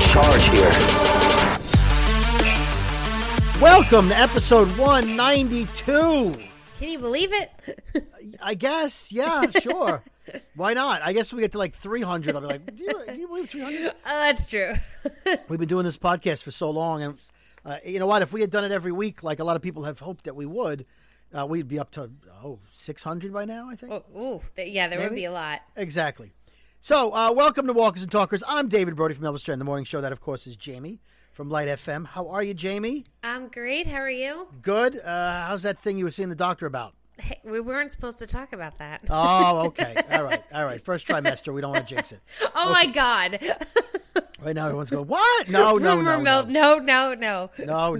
charge here. Welcome to episode 192. Can you believe it? I guess, yeah, sure. Why not? I guess we get to like 300. I'll be like, do you believe 300? Oh, that's true. We've been doing this podcast for so long, and you know what? If we had done it every week, like a lot of people have hoped that we would, we'd be up to 600 by now, I think. There would be a lot. Exactly. So, welcome to Walkers and Talkers. I'm David Brody from Elvis Duran the Morning Show. That, of course, is Jamie from Light FM. How are you, Jamie? I'm great. How are you? Good. How's that thing you were seeing the doctor about? Hey, we weren't supposed to talk about that. Oh, okay. All right. First trimester. We don't want to jinx it. Oh, okay. my God. Right now, everyone's going, what? No. No.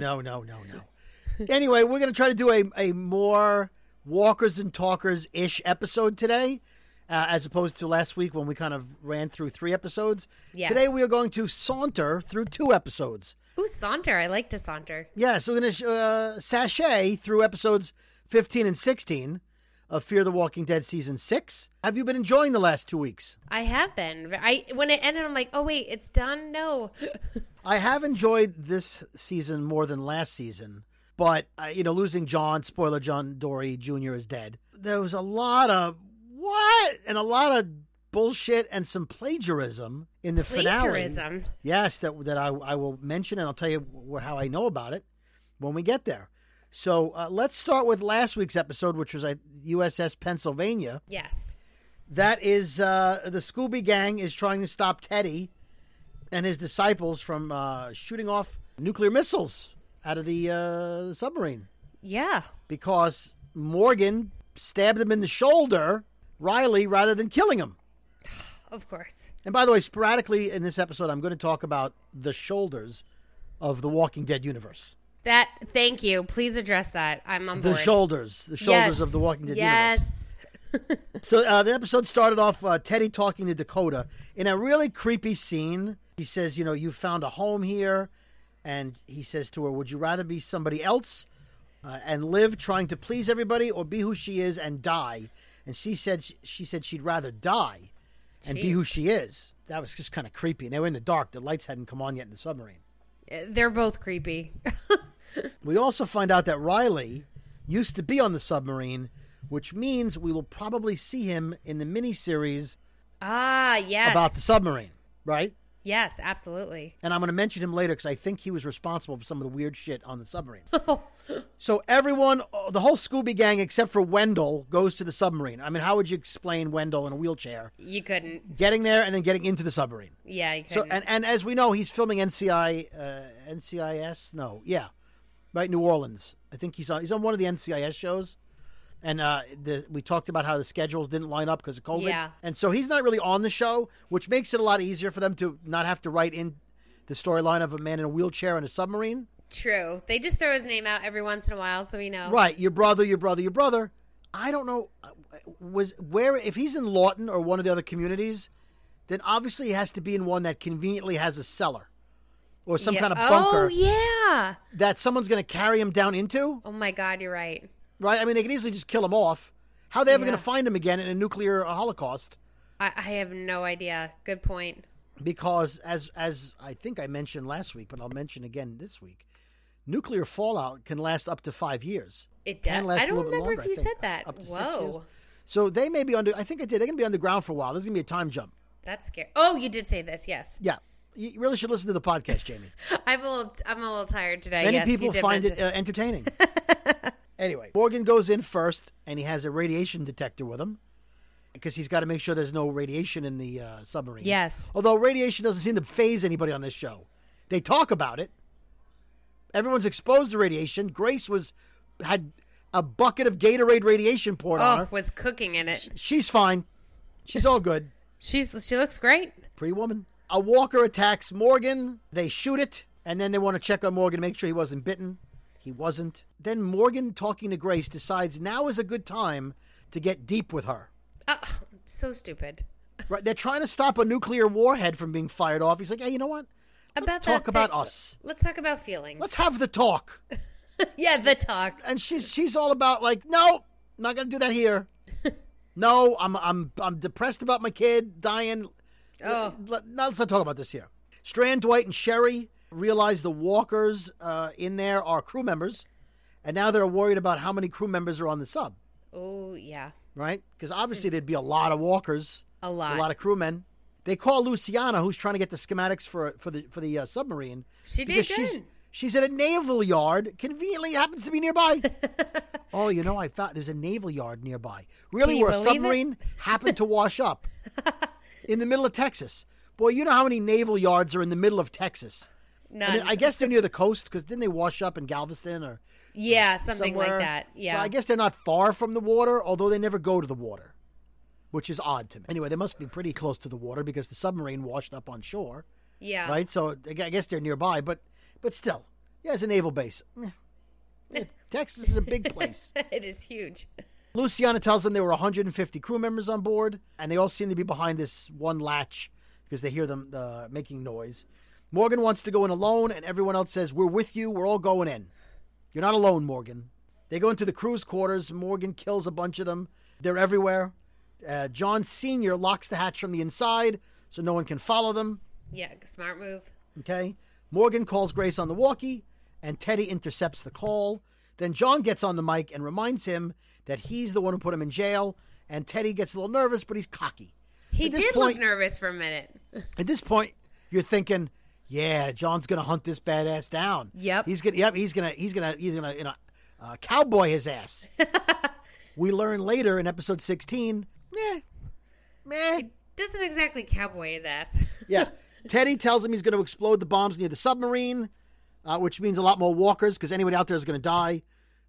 Anyway, we're going to try to do a more Walkers and Talkers-ish episode today, as opposed to last week when we kind of ran through 3 episodes. Yes. Today, we are going to saunter through 2 episodes. Ooh, saunter. I like to saunter. Yeah, so we're going to sashay through episodes 15 and 16 of Fear the Walking Dead Season 6. Have you been enjoying the last 2 weeks? I have been. When it ended, I'm like, oh, wait, it's done? No. I have enjoyed this season more than last season, but, losing John, spoiler, John Dory Jr. is dead. There was a lot of what? And a lot of bullshit and some plagiarism in the finale. Yes, that I will mention, and I'll tell you how I know about it when we get there. So let's start with last week's episode, which was at USS Pennsylvania. Yes. That is the Scooby Gang is trying to stop Teddy and his disciples from shooting off nuclear missiles out of the submarine. Yeah. Because Morgan stabbed him in the shoulder, Riley, rather than killing him. Of course. And by the way, sporadically in this episode, I'm going to talk about the shoulders of the Walking Dead universe. Thank you. Please address that. I'm on board. The shoulders of the Walking Dead universe. Yes. So the episode started off Teddy talking to Dakota in a really creepy scene. He says, you found a home here. And he says to her, would you rather be somebody else and live trying to please everybody, or be who she is and die? And she said she'd rather die and be who she is. That was just kind of creepy. And they were in the dark. The lights hadn't come on yet in the submarine. They're both creepy. We also find out that Riley used to be on the submarine, which means we will probably see him in the miniseries about the submarine, right? Yes, absolutely. And I'm going to mention him later because I think he was responsible for some of the weird shit on the submarine. So everyone, the whole Scooby Gang except for Wendell, goes to the submarine. I mean, how would you explain Wendell in a wheelchair? You couldn't. Getting there and then getting into the submarine. Yeah, you couldn't. So, and as we know, he's filming NCIS? No, yeah. Right, New Orleans. I think he's on one of the NCIS shows. And we talked about how the schedules didn't line up because of COVID. Yeah. And so he's not really on the show, which makes it a lot easier for them to not have to write in the storyline of a man in a wheelchair on a submarine. True. They just throw his name out every once in a while so we know. Right. Your brother. I don't know. If he's in Lawton or one of the other communities, then obviously he has to be in one that conveniently has a cellar. Or some kind of bunker. Oh, yeah. That someone's going to carry him down into. Oh, my God, you're right. Right? I mean, they could easily just kill him off. How are they ever going to find him again in a nuclear holocaust? I have no idea. Good point. Because, as I think I mentioned last week, but I'll mention again this week, nuclear fallout can last up to 5 years. It does. I don't remember if you said that. Up to 6 Whoa. years. So they may be I think I did. They're going to be underground for a while. There's going to be a time jump. That's scary. Oh, you did say this, yes. Yeah. You really should listen to the podcast, Jamie. I'm a little tired today. Many people find it entertaining. Anyway, Morgan goes in first, and he has a radiation detector with him because he's got to make sure there's no radiation in the submarine. Yes. Although radiation doesn't seem to faze anybody on this show. They talk about it. Everyone's exposed to radiation. Grace had a bucket of Gatorade radiation poured on her. Was cooking in it. She's fine. She's all good. She looks great. Pretty woman. A walker attacks Morgan. They shoot it, and then they want to check on Morgan to make sure he wasn't bitten. He wasn't. Then Morgan, talking to Grace, decides now is a good time to get deep with her. So stupid. Right? They're trying to stop a nuclear warhead from being fired off. He's like, hey, you know what? Let's talk about us. Let's talk about feelings. Let's have the talk. Yeah, the talk. And she's all about like, no, not gonna do that here. No, I'm depressed about my kid dying. Oh. Let's not talk about this here. Strand, Dwight, and Sherry realize the walkers in there are crew members, and now they're worried about how many crew members are on the sub. Oh, yeah. Right? Because obviously there'd be a lot of walkers. A lot. A lot of crewmen. They call Luciana, who's trying to get the schematics for the submarine. She did good. She's at a naval yard. Conveniently happens to be nearby. Oh, I found there's a naval yard nearby. Really, where a submarine happened to wash up in the middle of Texas. Boy, you know how many naval yards are in the middle of Texas? None. I guess they're near the coast because didn't they wash up in Galveston or something somewhere? like that. Yeah. So I guess they're not far from the water, although they never go to the water, which is odd to me. Anyway, they must be pretty close to the water because the submarine washed up on shore. Yeah. Right? So I guess they're nearby, but still. Yeah, it's a naval base. Texas is a big place. It is huge. Luciana tells them there were 150 crew members on board, and they all seem to be behind this one latch because they hear them making noise. Morgan wants to go in alone, and everyone else says, we're with you. We're all going in. You're not alone, Morgan. They go into the crew's quarters. Morgan kills a bunch of them. They're everywhere. John Sr. locks the hatch from the inside so no one can follow them. Yeah, smart move. Okay. Morgan calls Grace on the walkie, and Teddy intercepts the call. Then John gets on the mic and reminds him that he's the one who put him in jail, and Teddy gets a little nervous, but he's cocky. He did look nervous for a minute. At this point, you're thinking, yeah, John's going to hunt this badass down. Yep. He's gonna cowboy his ass. We learn later in episode 16, meh. He doesn't exactly cowboy his ass. Yeah. Teddy tells him he's going to explode the bombs near the submarine, which means a lot more walkers because anybody out there is going to die.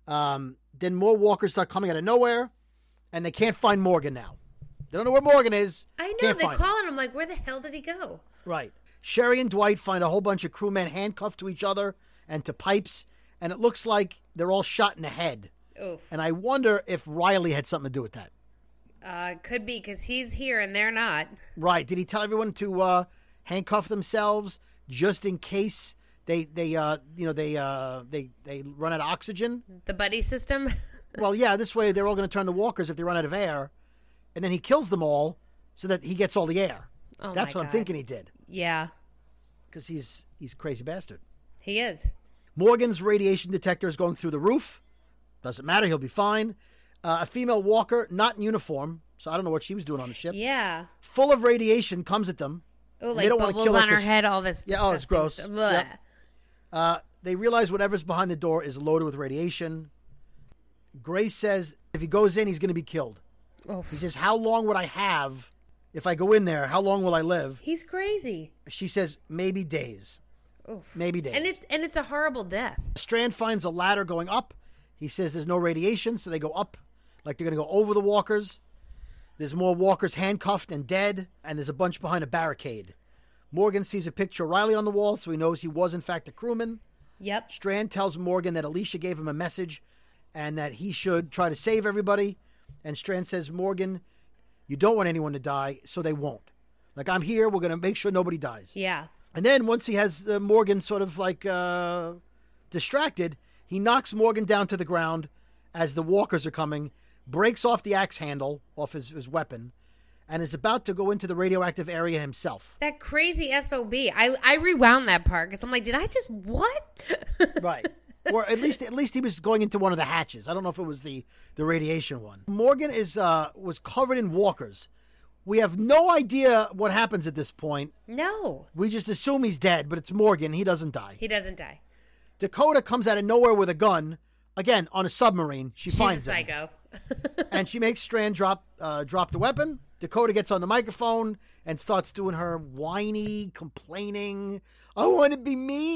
Then more walkers start coming out of nowhere, and they can't find Morgan now. They don't know where Morgan is. I know. They're calling him like, where the hell did he go? Right. Sherry and Dwight find a whole bunch of crewmen handcuffed to each other and to pipes, and it looks like they're all shot in the head. Oof. And I wonder if Riley had something to do with that. Could be, because he's here and they're not. Right. Did he tell everyone to handcuff themselves just in case they run out of oxygen? The buddy system? Well, yeah, this way they're all going to turn to walkers if they run out of air. And then he kills them all so that he gets all the air. Oh, that's what I'm thinking he did. Yeah. Because he's a crazy bastard. He is. Morgan's radiation detector is going through the roof. Doesn't matter. He'll be fine. A female walker, not in uniform, so I don't know what she was doing on the ship. Yeah. Full of radiation, comes at them. Oh, like bubbles on her head, all this disgusting it's gross. Stuff. Yep. They realize whatever's behind the door is loaded with radiation. Grace says if he goes in, he's going to be killed. Oh. He says, how long would I have if I go in there? How long will I live? He's crazy. She says, maybe days. Oof. Maybe days. And it's a horrible death. Strand finds a ladder going up. He says there's no radiation, so they go up like they're going to go over the walkers. There's more walkers handcuffed and dead, and there's a bunch behind a barricade. Morgan sees a picture of Riley on the wall, so he knows he was, in fact, a crewman. Yep. Strand tells Morgan that Alicia gave him a message and that he should try to save everybody. And Strand says, Morgan, you don't want anyone to die, so they won't. Like, I'm here. We're going to make sure nobody dies. Yeah. And then once he has Morgan sort of like distracted, he knocks Morgan down to the ground as the walkers are coming, breaks off the axe handle off his weapon, and is about to go into the radioactive area himself. That crazy SOB. I rewound that part because I'm like, did I just what? Right. Or at least he was going into one of the hatches. I don't know if it was the radiation one. Morgan was covered in walkers. We have no idea what happens at this point. No. We just assume he's dead, but it's Morgan. He doesn't die. He doesn't die. Dakota comes out of nowhere with a gun, again, on a submarine. She's finds a psycho. And she makes Strand drop the weapon. Dakota gets on the microphone and starts doing her whiny, complaining, I want to be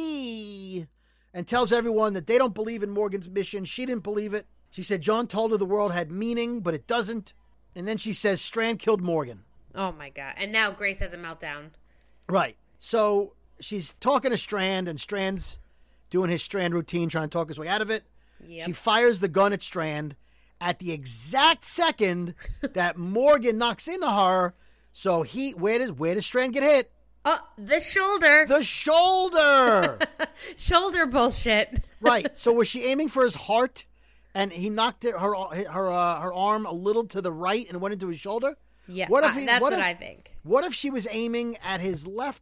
me, and tells everyone that they don't believe in Morgan's mission. She didn't believe it. She said John told her the world had meaning, but it doesn't. And then she says Strand killed Morgan. Oh, my God. And now Grace has a meltdown. Right. So she's talking to Strand, and Strand's doing his Strand routine, trying to talk his way out of it. Yep. She fires the gun at Strand at the exact second that Morgan knocks into her. So where does Strand get hit? Oh, the shoulder. The shoulder. Shoulder bullshit. Right. So was she aiming for his heart? And he knocked her arm a little to the right and went into his shoulder? Yeah, that's what I think. What if she was aiming at his left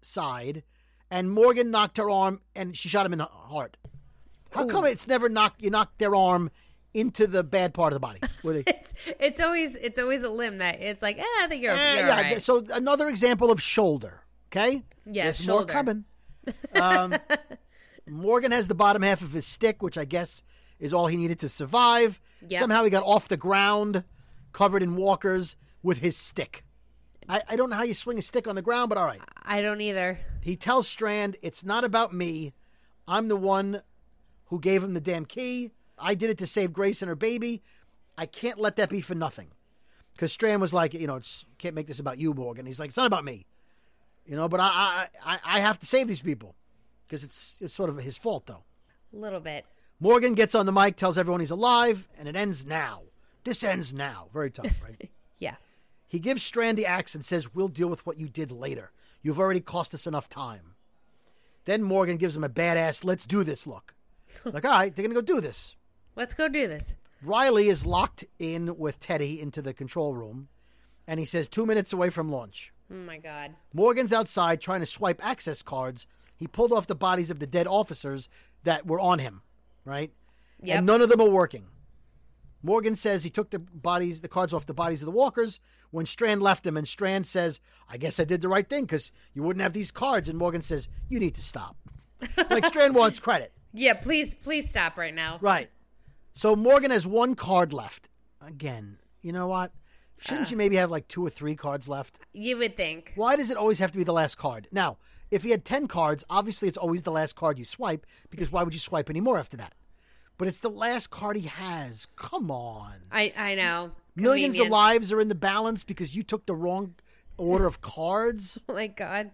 side, and Morgan knocked her arm, and she shot him in the heart. How come it's never you knocked their arm into the bad part of the body? Where they, it's always a limb that it's like, I think you're yeah. all right. So another example of shoulder. Okay. Yes, There's shoulder. more coming. Morgan has the bottom half of his stick, which I guess is all he needed to survive. Yep. Somehow he got off the ground, covered in walkers, with his stick. I don't know how you swing a stick on the ground, but all right. I don't either. He tells Strand, it's not about me. I'm the one who gave him the damn key. I did it to save Grace and her baby. I can't let that be for nothing. Because Strand was like, can't make this about you, Morgan. He's like, it's not about me. But I have to save these people. Because it's sort of his fault, though. A little bit. Morgan gets on the mic, tells everyone he's alive, and it ends now. This ends now. Very tough, right? Yeah. He gives Strand the axe and says, we'll deal with what you did later. You've already cost us enough time. Then Morgan gives him a badass, let's do this look. Like, all right, they're going to go do this. Let's go do this. Riley is locked in with Teddy into the control room, and he says 2 minutes away from launch. Oh, my God. Morgan's outside trying to swipe access cards. He pulled off the bodies of the dead officers that were on him, right? Yep. And none of them are working. Morgan says he took the cards off the bodies of the walkers when Strand left him, and Strand says, I guess I did the right thing because you wouldn't have these cards. And Morgan says, you need to stop. Like Strand wants credit. Yeah, please stop right now. Right. So Morgan has 1 card left. Again, you know what? Shouldn't you maybe have like 2 or 3 cards left? You would think. Why does it always have to be the last card? Now, if he had 10 cards, obviously it's always the last card you swipe, because why would you swipe any more after that? But it's the last card he has. Come on. I know. Millions of Convenience. lives are in the balance because you took the wrong order of cards. Oh, my God.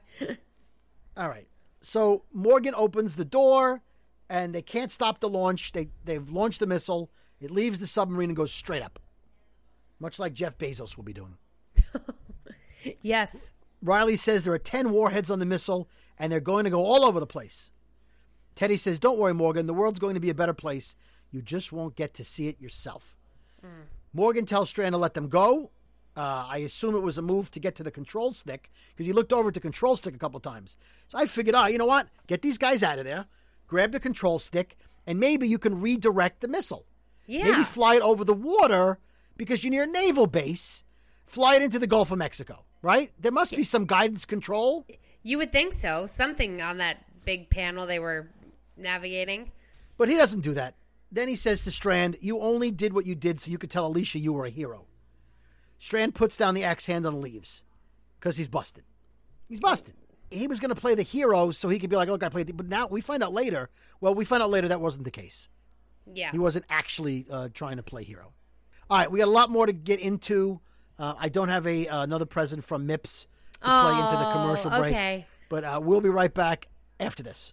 All right. So Morgan opens the door, and they can't stop the launch. They've launched the missile. It leaves the submarine and goes straight up, much like Jeff Bezos will be doing. Yes. Riley says there are 10 warheads on the missile, and they're going to go all over the place. Teddy says, don't worry, Morgan. The world's going to be a better place. You just won't get to see it yourself. Morgan tells Strand to let them go. I assume it was a move to get to the control stick because he looked over at the control stick a couple times. So I figured, you know what? Get these guys out of there, grab the control stick, and maybe you can redirect the missile. Yeah. Maybe fly it over the water because you're near a naval base. Fly it into the Gulf of Mexico, right? There must be some guidance control. You would think so. Something on that big panel they were navigating. But he doesn't do that. Then he says to Strand, you only did what you did so you could tell Alicia you were a hero. Strand puts down the axe handle and leaves because he's busted. He's busted. He was going to play the hero so he could be like, look, I played. But now we find out later. Well, we find out later that wasn't the case. Yeah. He wasn't actually trying to play hero. All right, we got a lot more to get into. I don't have another present from MIPS to play into the commercial break. Okay. But we'll be right back after this.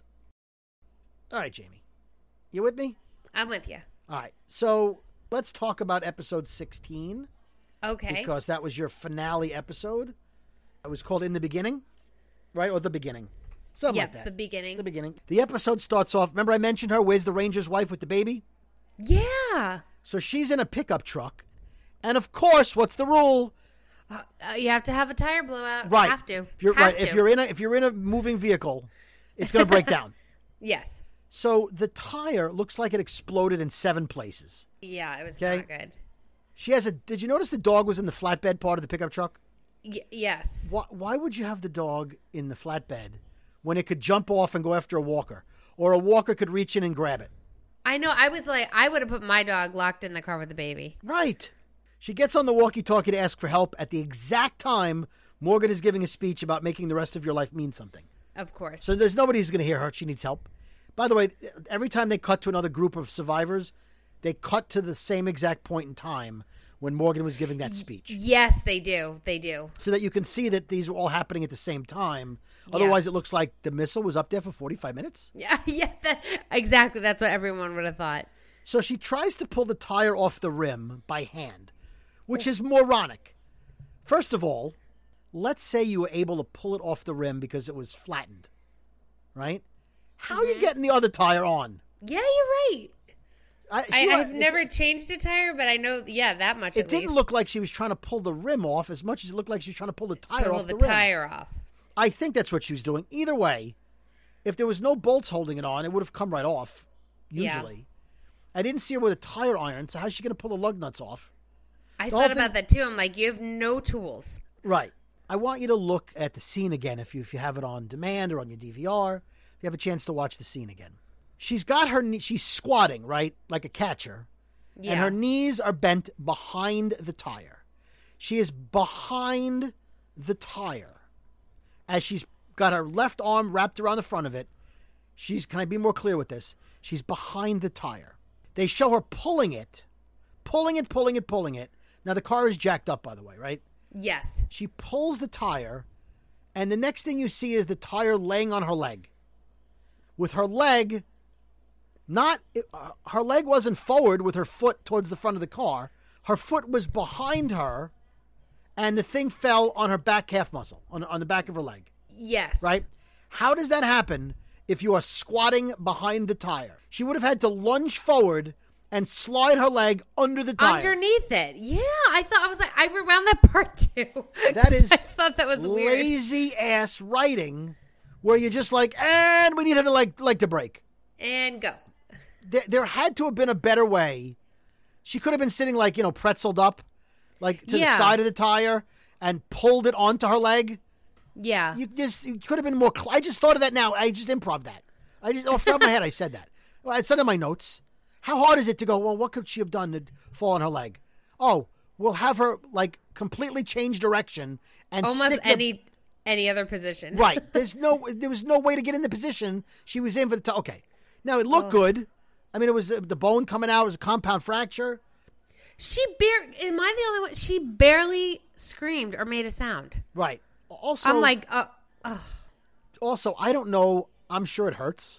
All right, Jamie. You with me? I'm with you. All right. So let's talk about episode 16. Okay. Because that was your finale episode. It was called In the Beginning, right? Or The Beginning. Something like that. The beginning. The beginning. The episode starts off, remember I mentioned her? Where's the Ranger's wife with the baby? Yeah. So she's in a pickup truck. And of course, what's the rule? You have to have a tire blowout. Right. Have to. If you're, Have right. to. If you're in a moving vehicle, it's going to break down. Yes. So the tire looks like it exploded in 7 places. Yeah, it was Okay. not good. She has did you notice the dog was in the flatbed part of the pickup truck? Yes. Why would you have the dog in the flatbed when it could jump off and go after a walker? Or a walker could reach in and grab it? I know. I was like, I would have put my dog locked in the car with the baby. Right. She gets on the walkie-talkie to ask for help at the exact time Morgan is giving a speech about making the rest of your life mean something. Of course. So there's nobody who's going to hear her. She needs help. By the way, every time they cut to another group of survivors, they cut to the same exact point in time when Morgan was giving that speech. Yes, they do. They do. So that you can see that these are all happening at the same time. Otherwise, it looks like the missile was up there for 45 minutes. Yeah, exactly. That's what everyone would have thought. So she tries to pull the tire off the rim by hand, which is moronic. First of all, let's say you were able to pull it off the rim because it was flattened, right? How are you getting the other tire on? Yeah, you're right. I've never It changed a tire, but I know, that much at didn't least. look like she was trying to pull the rim off as much as it looked like she was trying to pull the tire Pull off the the rim. tire off. I think that's what she was doing. Either way, if there was no bolts holding it on, it would have come right off, usually. I didn't see her with a tire iron, so how's she going to pull the lug nuts off? I thought about that too. I'm like, you have no tools. Right. I want you to look at the scene again if you have it on demand or on your DVR. If you have a chance to watch the scene again. She's got she's squatting, right? Like a catcher. Yeah. And her knees are bent behind the tire. She is behind the tire. As she's got her left arm wrapped around the front of it. Can I be more clear with this? She's behind the tire. They show her pulling it. Pulling it. Now the car is jacked up, by the way, right? Yes. She pulls the tire, and the next thing you see is the tire laying on her leg. With her leg, her leg wasn't forward with her foot towards the front of the car. Her foot was behind her, and the thing fell on her back calf muscle, on the back of her leg. Yes. Right? How does that happen if you are squatting behind the tire? She would have had to lunge forward and slide her leg under the tire. Underneath it. Yeah, I rewound that part too. That is I thought that was weird. Lazy ass writing where you're just like, and we need her to like to break. And go. There had to have been a better way. She could have been sitting pretzeled up, to the side of the tire and pulled it onto her leg. Yeah. You could have been more. I just thought of that now. I just improv that. Off the top of my head, I said that. Well, I said in my notes. How hard is it to go, well, what could she have done to fall on her leg? Oh, we'll have her, completely change direction and almost any other position. Right. There was no way to get in the position she was in for the okay. Now, it looked good. I mean, it was the bone coming out. It was a compound fracture. Am I the only one? She barely screamed or made a sound. Right. Also, I'm like, Also, I don't know. I'm sure it hurts.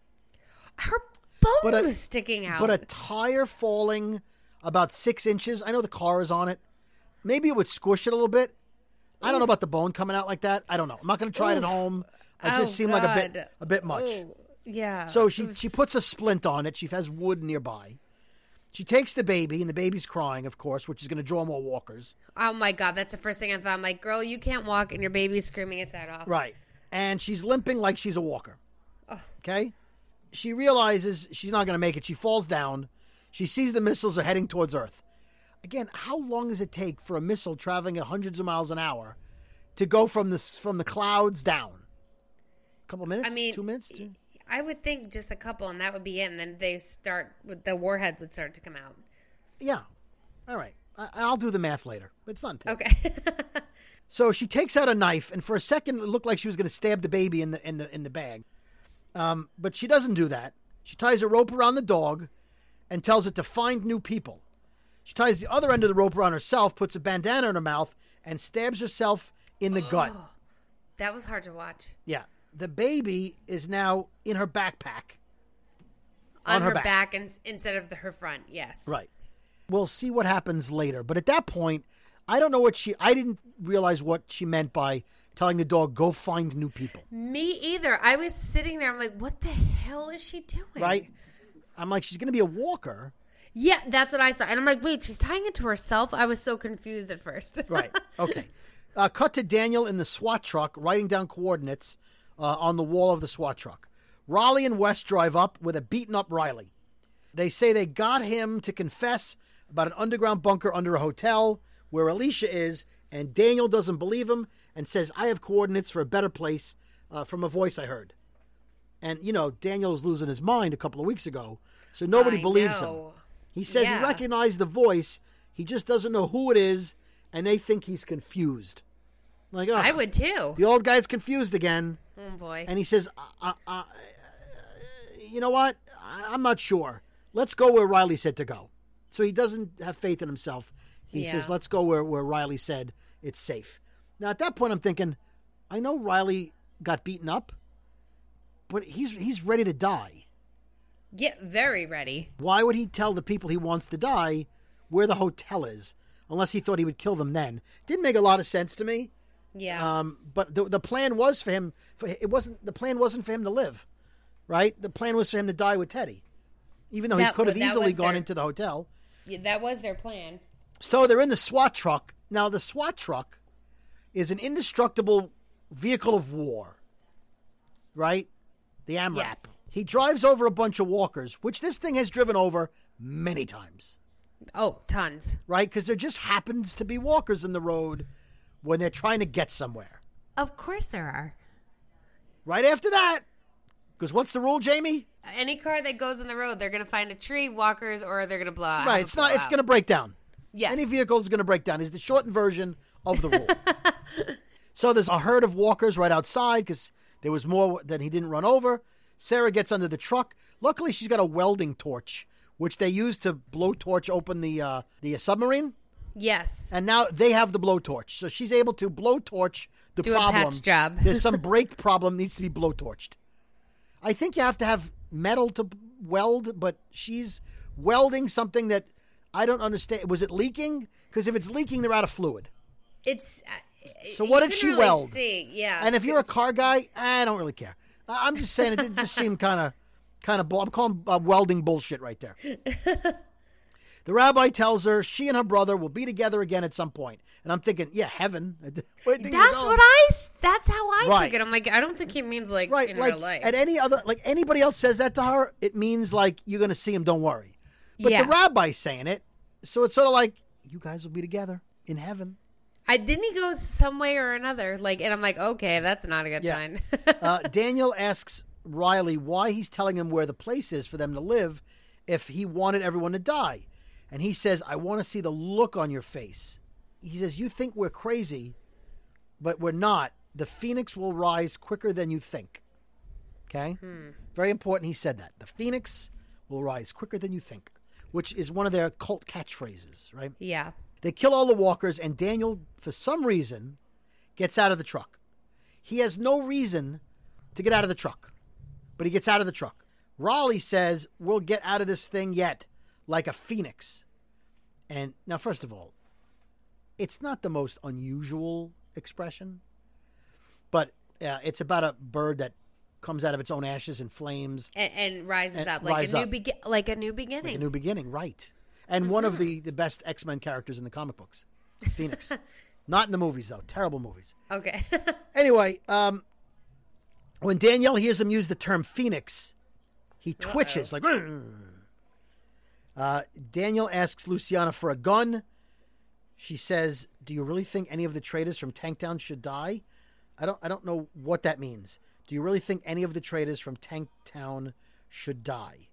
Her bone was sticking out. But a tire falling about 6 inches, I know the car is on it. Maybe it would squish it a little bit. I don't know about the bone coming out like that. I don't know. I'm not going to try it at home. It just seemed like a bit much. Yeah. So she puts a splint on it. She has wood nearby. She takes the baby, and the baby's crying, of course, which is going to draw more walkers. Oh, my God. That's the first thing I thought. I'm like, girl, you can't walk, and your baby's screaming its head off. Right. And she's limping like she's a walker. Oh. Okay? She realizes she's not going to make it. She falls down. She sees the missiles are heading towards Earth. Again, how long does it take for a missile traveling at hundreds of miles an hour to go from the clouds down? A couple minutes? 2 minutes? I would think just a couple, and that would be it. And then the warheads would start to come out. Yeah. All right. I'll do the math later. It's not important. Okay. So she takes out a knife, and for a second, it looked like she was going to stab the baby in the bag. But she doesn't do that. She ties a rope around the dog and tells it to find new people. She ties the other end of the rope around herself, puts a bandana in her mouth, and stabs herself in the gut. That was hard to watch. Yeah. The baby is now in her backpack. On her back instead of her front, yes. Right. We'll see what happens later. But at that point, I don't know I didn't realize what she meant by telling the dog, go find new people. Me either. I was sitting there. I'm like, what the hell is she doing? Right. I'm like, she's going to be a walker. Yeah, that's what I thought. And I'm like, wait, she's tying it to herself? I was so confused at first. Right. Okay. Cut to Daniel in the SWAT truck writing down coordinates on the wall of the SWAT truck. Raleigh and West drive up with a beaten up Riley. They say they got him to confess about an underground bunker under a hotel where Alicia is, and Daniel doesn't believe him and says, I have coordinates for a better place from a voice I heard. And, Daniel was losing his mind a couple of weeks ago, so nobody believes him. He says he recognized the voice, he just doesn't know who it is, and they think he's confused. Like, I would too. The old guy's confused again. Oh, boy. And he says, you know what? I'm not sure. Let's go where Riley said to go. So he doesn't have faith in himself. He says, let's go where Riley said it's safe. Now, at that point, I'm thinking, I know Riley got beaten up, but he's ready to die. Yeah, very ready. Why would he tell the people he wants to die where the hotel is, unless he thought he would kill them then? Didn't make a lot of sense to me. Yeah. But the plan was for him. The plan wasn't for him to live, right? The plan was for him to die with Teddy, even though he could have easily gone into the hotel. Yeah, that was their plan. So they're in the SWAT truck. Now, the SWAT truck is an indestructible vehicle of war, right? The AMRAP. Yes. He drives over a bunch of walkers, which this thing has driven over many times. Oh, tons. Right? Because there just happens to be walkers in the road when they're trying to get somewhere. Of course there are. Right after that, because what's the rule, Jamie? Any car that goes on the road, they're going to find a tree, walkers, or they're going to blow out. Right. It's going to break down. Yes. Any vehicle is going to break down. Is the shortened version of the rule. So there's a herd of walkers right outside because there was more than he didn't run over. Sarah gets under the truck. Luckily, she's got a welding torch, which they use to blowtorch open the submarine. Yes. And now they have the blowtorch. So she's able to blowtorch the Do problem. a patch job. There's some brake problem needs to be blowtorched. I think you have to have metal to weld, but she's welding something that I don't understand. Was it leaking? Because if it's leaking, they're out of fluid. It's So what did she weld? See. Yeah. And if you're a car guy, I don't really care. I'm just saying it just seemed kind of I'm calling welding bullshit right there. The rabbi tells her she and her brother will be together again at some point. And I'm thinking, yeah, heaven. That's how I Right. took it. I'm like, I don't think he means like Right, in like real life. at any other, like anybody else says that to her, it means like you're going to see him, don't worry. But Yeah. the rabbi's saying it, so it's sort of like you guys will be together in heaven. Didn't he go some way or another? Like, and I'm like, okay, that's not a good sign. Daniel asks Riley why he's telling him where the place is for them to live if he wanted everyone to die. And he says, I want to see the look on your face. He says, you think we're crazy, but we're not. The phoenix will rise quicker than you think. Okay? Very important he said that. The phoenix will rise quicker than you think, which is one of their cult catchphrases, right? Yeah. They kill all the walkers, and Daniel, for some reason, gets out of the truck. He has no reason to get out of the truck, but he gets out of the truck. Raleigh says, we'll get out of this thing yet, like a phoenix. And now, first of all, it's not the most unusual expression, but it's about a bird that comes out of its own ashes and flames. And rises And up like rise a up. like a new beginning. Like a new beginning, right. And one of the best X-Men characters in the comic books, Phoenix. Not in the movies, though. Terrible movies. Okay. Anyway, when Danielle hears him use the term Phoenix, he twitches like. Daniel asks Luciana for a gun. She says, "Do you really think any of the traders from Tanktown should die?" I don't know what that means. Do you really think any of the traders from Tanktown should die?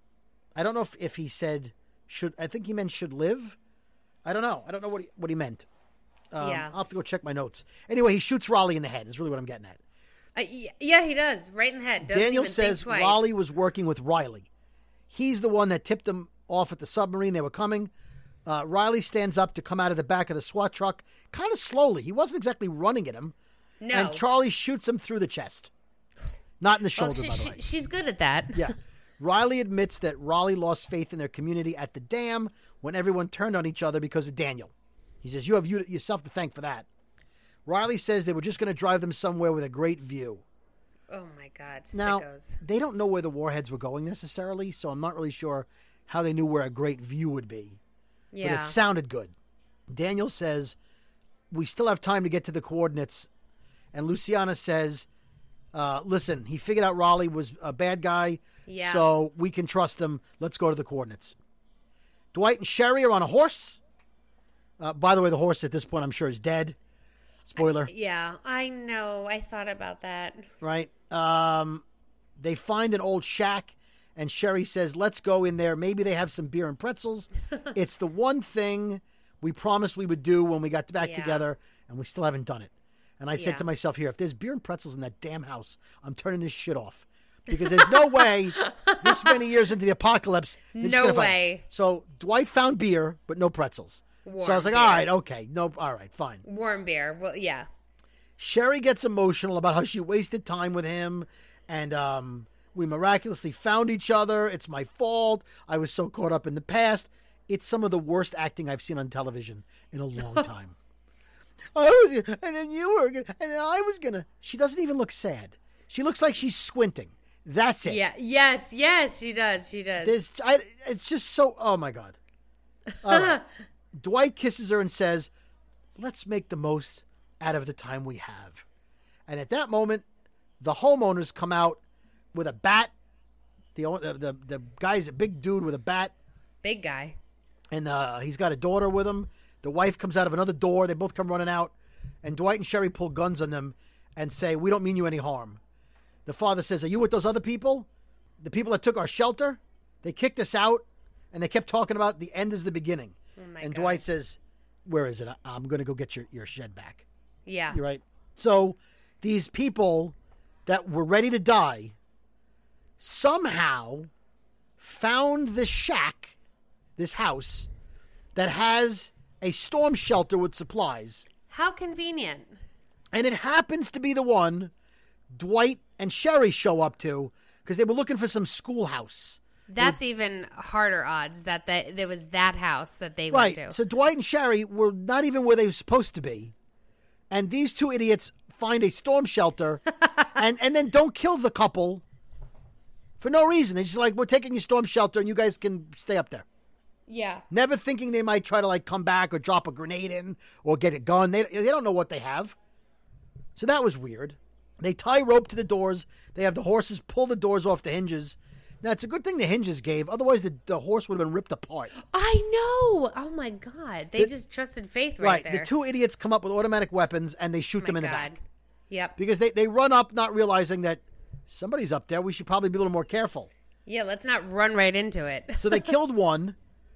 I don't know if he said should. I think he meant should live. I don't know. I don't know what he meant. Yeah. I'll have to go check my notes. Anyway, he shoots Raleigh in the head. Is really what I'm getting at. Yeah, he does. Right in the head. Doesn't Daniel even says think twice. Raleigh was working with Riley. He's the one that tipped him off at the submarine. They were coming. Riley stands up to come out of the back of the SWAT truck kind of slowly. He wasn't exactly running at him. No. And Charlie shoots him through the chest. Not in the shoulder, by the way. She's good at that. Yeah. Riley admits that Raleigh lost faith in their community at the dam when everyone turned on each other because of Daniel. He says, you have yourself to thank for that. Riley says they were just going to drive them somewhere with a great view. Oh, my God. Now, Sickos. they don't know where the warheads were going necessarily, so I'm not really sure how they knew where a great view would be. Yeah. But it sounded good. Daniel says, we still have time to get to the coordinates. And Luciana says, listen, he figured out Raleigh was a bad guy, Yeah. so we can trust him. Let's go to the coordinates. Dwight and Sherry are on a horse. By the way, the horse at this point, I'm sure, is dead. Spoiler. Yeah, I know. I thought about that. Right? They find an old shack, and Sherry says, let's go in there. Maybe they have some beer and pretzels. It's the one thing we promised we would do when we got back Yeah. together, and we still haven't done it. And I said Yeah. to myself here, if there's beer and pretzels in that damn house, I'm turning this shit off. Because there's no way this many years into the apocalypse. they're just No gonna fight. way. So Dwight found beer, but no pretzels. So I was Warm like, beer. all right, okay. No, all right, fine. Warm beer. Well, yeah. Sherry gets emotional about how she wasted time with him, and we miraculously found each other. It's my fault. I was so caught up in the past. It's some of the worst acting I've seen on television in a long time. And then you were gonna, and then I was gonna. She doesn't even look sad. She looks like she's squinting. That's it. Yeah. Yes, she does. She does. It's just so. Oh my God. All right. Dwight kisses her and says, "Let's make the most out of the time we have." And at that moment, the homeowners come out with a bat. The guy's a big dude with a bat. Big guy. And he's got a daughter with him. The wife comes out of another door. They both come running out. And Dwight and Sherry pull guns on them and say, we don't mean you any harm. The father says, are you with those other people? The people that took our shelter? They kicked us out. And they kept talking about the end is the beginning. Oh my and God. Dwight says, where is it? I'm going to go get your shed back. Yeah. You're right. So these people that were ready to die somehow found this shack, this house, that has a storm shelter with supplies. How convenient. And it happens to be the one Dwight and Sherry show up to because they were looking for some schoolhouse. That's even harder odds that there was that house that they went to. Right. So Dwight and Sherry were not even where they were supposed to be. And these two idiots find a storm shelter and then don't kill the couple for no reason. They're just like, we're taking your storm shelter and you guys can stay up there. Yeah. Never thinking they might try to like come back or drop a grenade in or get a gun. They don't know what they have. So that was weird. They tie rope to the doors. They have the horses pull the doors off the hinges. Now, it's a good thing the hinges gave. Otherwise, the horse would have been ripped apart. I know. Oh, my God. They just trusted faith right there. The two idiots come up with automatic weapons, and they shoot them in the back. Yep. Because they run up not realizing that somebody's up there. We should probably be a little more careful. Yeah, let's not run right into it. So they killed one.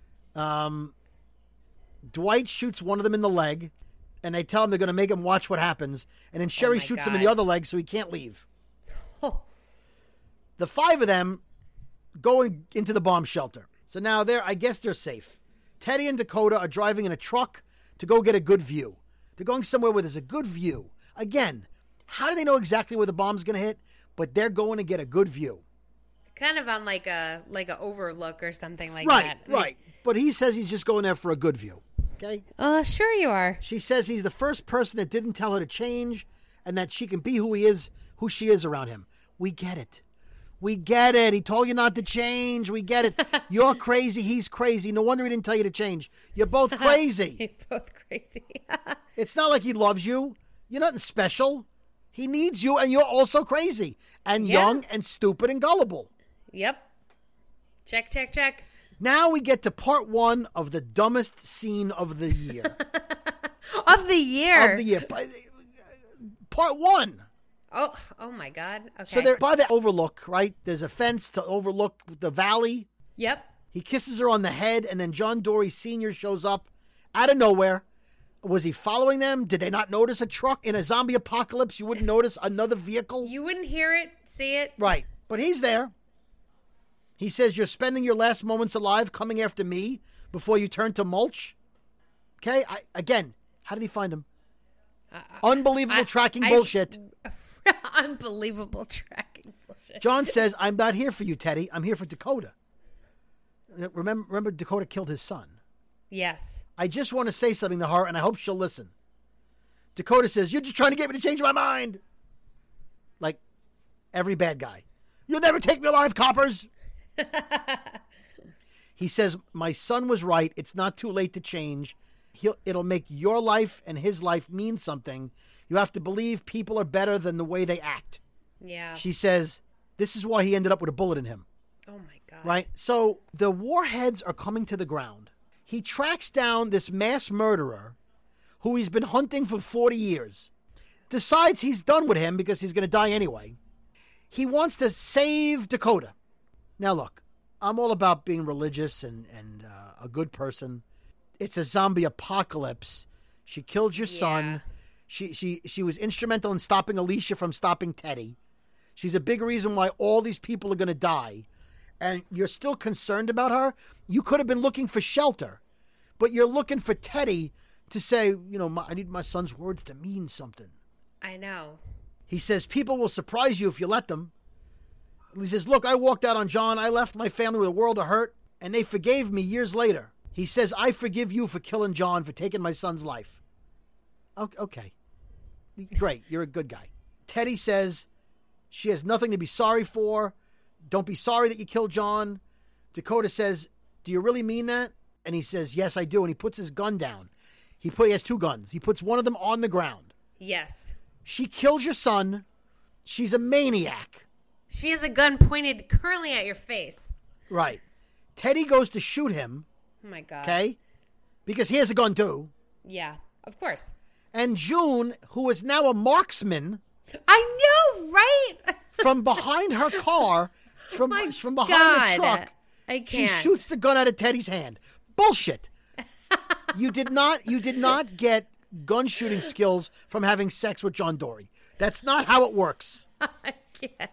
Dwight shoots one of them in the leg, and they tell him they're going to make him watch what happens. And then Sherry shoots him in the other leg so he can't leave. Oh. The five of them going into the bomb shelter. So now I guess they're safe. Teddy and Dakota are driving in a truck to go get a good view. They're going somewhere where there's a good view. Again, how do they know exactly where the bomb's going to hit? But they're going to get a good view. Kind of on like a overlook or something like that. Right. But he says he's just going there for a good view. Okay? Sure you are. She says he's the first person that didn't tell her to change and that she can be who she is around him. We get it. We get it. He told you not to change. We get it. You're crazy. He's crazy. No wonder he didn't tell you to change. You're both crazy. You're both crazy. It's not like he loves you. You're nothing special. He needs you, and you're also crazy and young and stupid and gullible. Yep. Check. Now we get to part one of the dumbest scene of the year. Of the year? Part one. Oh my God. Okay. So they're by the overlook, right? There's a fence to overlook the valley. Yep. He kisses her on the head, and then John Dory Sr. shows up out of nowhere. Was he following them? Did they not notice a truck? In a zombie apocalypse, you wouldn't notice another vehicle? You wouldn't hear it, see it. Right. But he's there. He says, you're spending your last moments alive coming after me before you turn to mulch. Okay? Again, how did he find him? Unbelievable tracking bullshit. Unbelievable tracking bullshit. John says, I'm not here for you, Teddy. I'm here for Dakota. Remember Dakota killed his son. Yes. I just want to say something to her, and I hope she'll listen. Dakota says, you're just trying to get me to change my mind. Like every bad guy. You'll never take me alive, coppers. He says, my son was right. It's not too late to change. It'll make your life and his life mean something. You have to believe people are better than the way they act. Yeah. She says, this is why he ended up with a bullet in him. Oh, my God. Right? So the warheads are coming to the ground. He tracks down this mass murderer who he's been hunting for 40 years. Decides he's done with him because he's going to die anyway. He wants to save Dakota. Now, look, I'm all about being religious and a good person. It's a zombie apocalypse. She killed your son. She was instrumental in stopping Alicia from stopping Teddy. She's a big reason why all these people are going to die. And you're still concerned about her? You could have been looking for shelter. But you're looking for Teddy to say, I need my son's words to mean something. I know. He says, people will surprise you if you let them. He says, look, I walked out on John. I left my family with a world of hurt, and they forgave me years later. He says, I forgive you for killing John, for taking my son's life. Okay. Great. You're a good guy. Teddy says she has nothing to be sorry for. Don't be sorry that you killed John. Dakota says, do you really mean that? And he says, yes, I do. And he puts his gun down. He has two guns. He puts one of them on the ground. Yes. She killed your son. She's a maniac. She has a gun pointed currently at your face. Right. Teddy goes to shoot him. Oh, my God. Okay? Because he has a gun, too. Yeah, of course. And June, who is now a marksman... I know, right? from behind her car, from behind the truck, I can't. she shoots the gun out of Teddy's hand. Bullshit. You did not get gun shooting skills from having sex with John Dory. That's not how it works. I can't.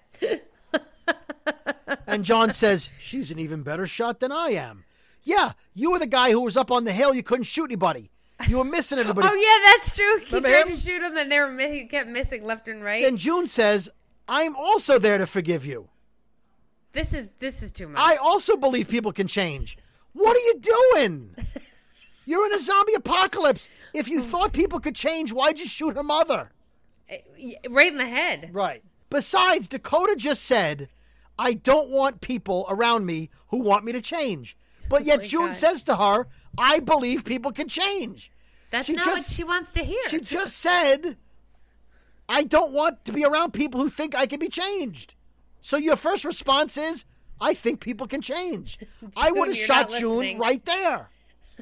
And John says, she's an even better shot than I am. Yeah, you were the guy who was up on the hill. You couldn't shoot anybody. You were missing everybody. Oh, yeah, that's true. He Remember tried him? to shoot him, and he kept missing left and right. Then June says, I'm also there to forgive you. This is too much. I also believe people can change. What are you doing? You're in a zombie apocalypse. If you thought people could change, why'd you shoot her mother? Right in the head. Right. Besides, Dakota just said, I don't want people around me who want me to change. But yet June says to her, I believe people can change. That's not what she wants to hear. She just said, I don't want to be around people who think I can be changed. So your first response is, I think people can change. I would have shot June right there.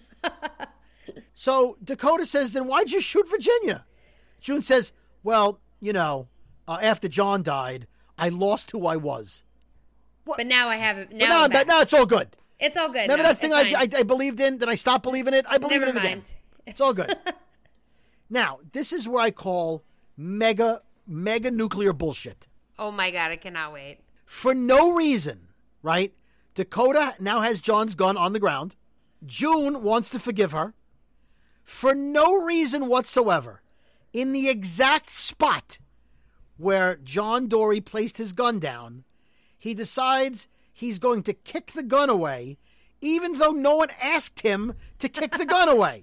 So Dakota says, then why'd you shoot Virginia? June says, well, after John died, I lost who I was. What? But now I have it. Now it's all good. It's all good. Remember that thing I believed in? Did I stop believing it? I believe in it again. It's all good. Now, this is where I call mega nuclear bullshit. Oh my God, I cannot wait. For no reason, right? Dakota now has John's gun on the ground. June wants to forgive her. For no reason whatsoever, in the exact spot where John Dory placed his gun down, he decides he's going to kick the gun away, even though no one asked him to kick the gun away.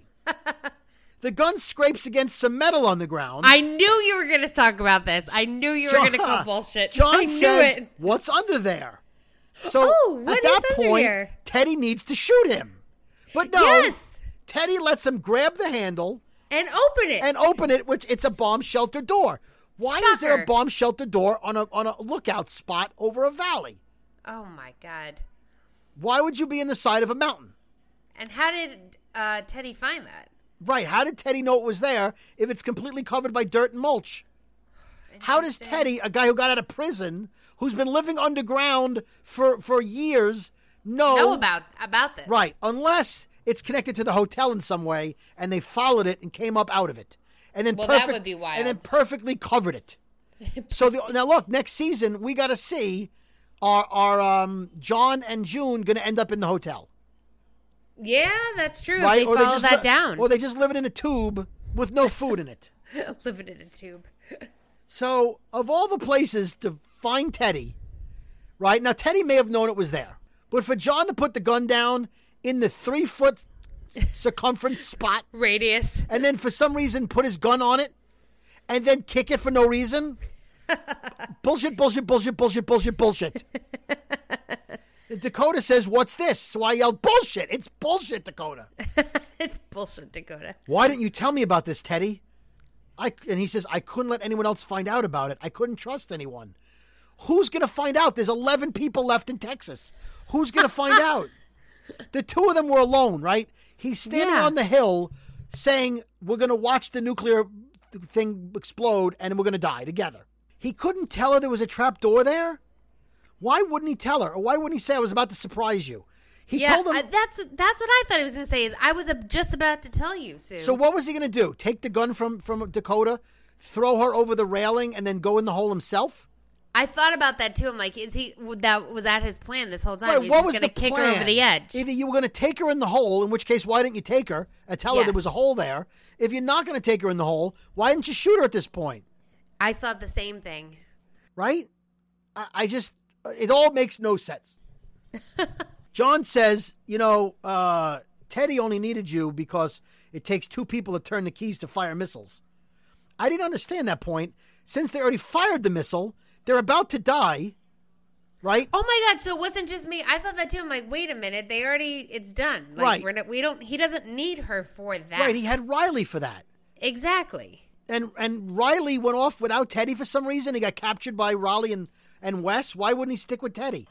The gun scrapes against some metal on the ground. I knew you were going to talk about this. I knew you were going to call bullshit. John says, what's under there? So at that point, Teddy needs to shoot him. But no, yes. Teddy lets him grab the handle. And open it. Which it's a bomb shelter door. Why is there a bomb shelter door on a lookout spot over a valley? Oh, my God. Why would you be in the side of a mountain? And how did Teddy find that? Right. How did Teddy know it was there if it's completely covered by dirt and mulch? How does Teddy, a guy who got out of prison, who's been living underground for years, know about this? Right. Unless it's connected to the hotel in some way and they followed it and came up out of it. And then that would be wild. And then perfectly covered it. So now look, next season we got to see are John and June going to end up in the hotel? Yeah, that's true. Right? They follow that down. Or they just living in a tube with no food in it. Living in a tube. So, of all the places to find Teddy, right? Now, Teddy may have known it was there. But for John to put the gun down in the 3-foot circumference spot. Radius. And then for some reason put his gun on it and then kick it for no reason. Bullshit. Dakota says, what's this? So I yelled, bullshit. It's bullshit, Dakota. It's bullshit, Dakota. Why didn't you tell me about this, Teddy? And he says, I couldn't let anyone else find out about it. I couldn't trust anyone. Who's going to find out? There's 11 people left in Texas. Who's going to find out? The two of them were alone, right? He's standing on the hill saying, we're going to watch the nuclear thing explode and we're going to die together. He couldn't tell her there was a trap door there? Why wouldn't he tell her? Or why wouldn't he say, I was about to surprise you? He told him. That's what I thought he was going to say is, I was just about to tell you, Sue. So what was he going to do? Take the gun from Dakota, throw her over the railing, and then go in the hole himself? I thought about that too. I'm like, was that his plan this whole time? Right, He what was was just going to kick her over the edge. Either you were going to take her in the hole, in which case, why didn't you take her and tell her there was a hole there? If you're not going to take her in the hole, why didn't you shoot her at this point? I thought the same thing. Right? I just, it all makes no sense. John says, Teddy only needed you because it takes 2 people to turn the keys to fire missiles. I didn't understand that point. Since they already fired the missile, they're about to die, right? Oh my God! So it wasn't just me. I thought that too. I'm like, wait a minute. It's done. Like, right. He doesn't need her for that. Right. He had Riley for that. Exactly. And Riley went off without Teddy for some reason. He got captured by Raleigh and Wes. Why wouldn't he stick with Teddy?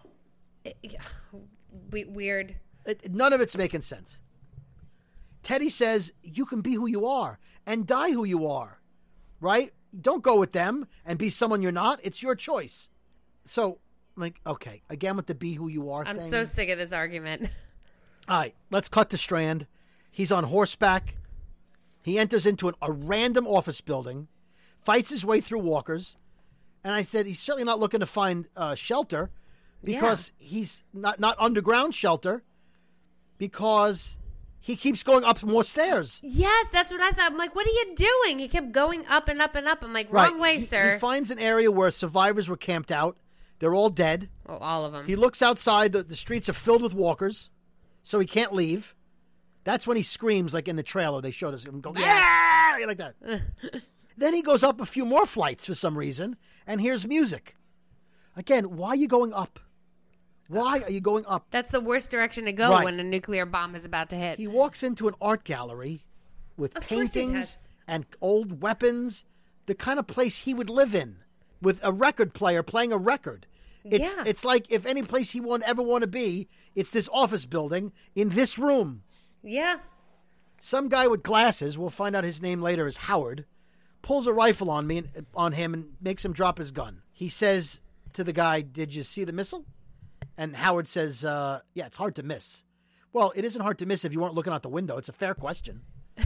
Weird. None of it's making sense. Teddy says, you can be who you are and die who you are, right? Don't go with them and be someone you're not. It's your choice. So, like, okay, again with the be who you are I'm thing. so sick of this argument. All right, let's cut to Strand. He's on horseback. He enters into a random office building, fights his way through walkers. And I said he's certainly not looking to find shelter because he's not underground shelter because he keeps going up more stairs. Yes, that's what I thought. I'm like, what are you doing? He kept going up and up and up. I'm like, wrong way, sir. He finds an area where survivors were camped out. They're all dead. Oh, all of them. He looks outside. The streets are filled with walkers, so he can't leave. That's when he screams, like in the trailer. They showed us him go, yeah, like that. Then he goes up a few more flights for some reason and hears music. Again, why are you going up? Why are you going up? That's the worst direction to go when a nuclear bomb is about to hit. He walks into an art gallery with paintings and old weapons, the kind of place he would live in, with a record player playing a record. It's like if any place he would ever want to be, it's this office building in this room. Yeah. Some guy with glasses, we'll find out his name later is Howard, pulls a rifle on him and makes him drop his gun. He says to the guy, did you see the missile? And Howard says, yeah, it's hard to miss. Well, it isn't hard to miss if you weren't looking out the window. It's a fair question.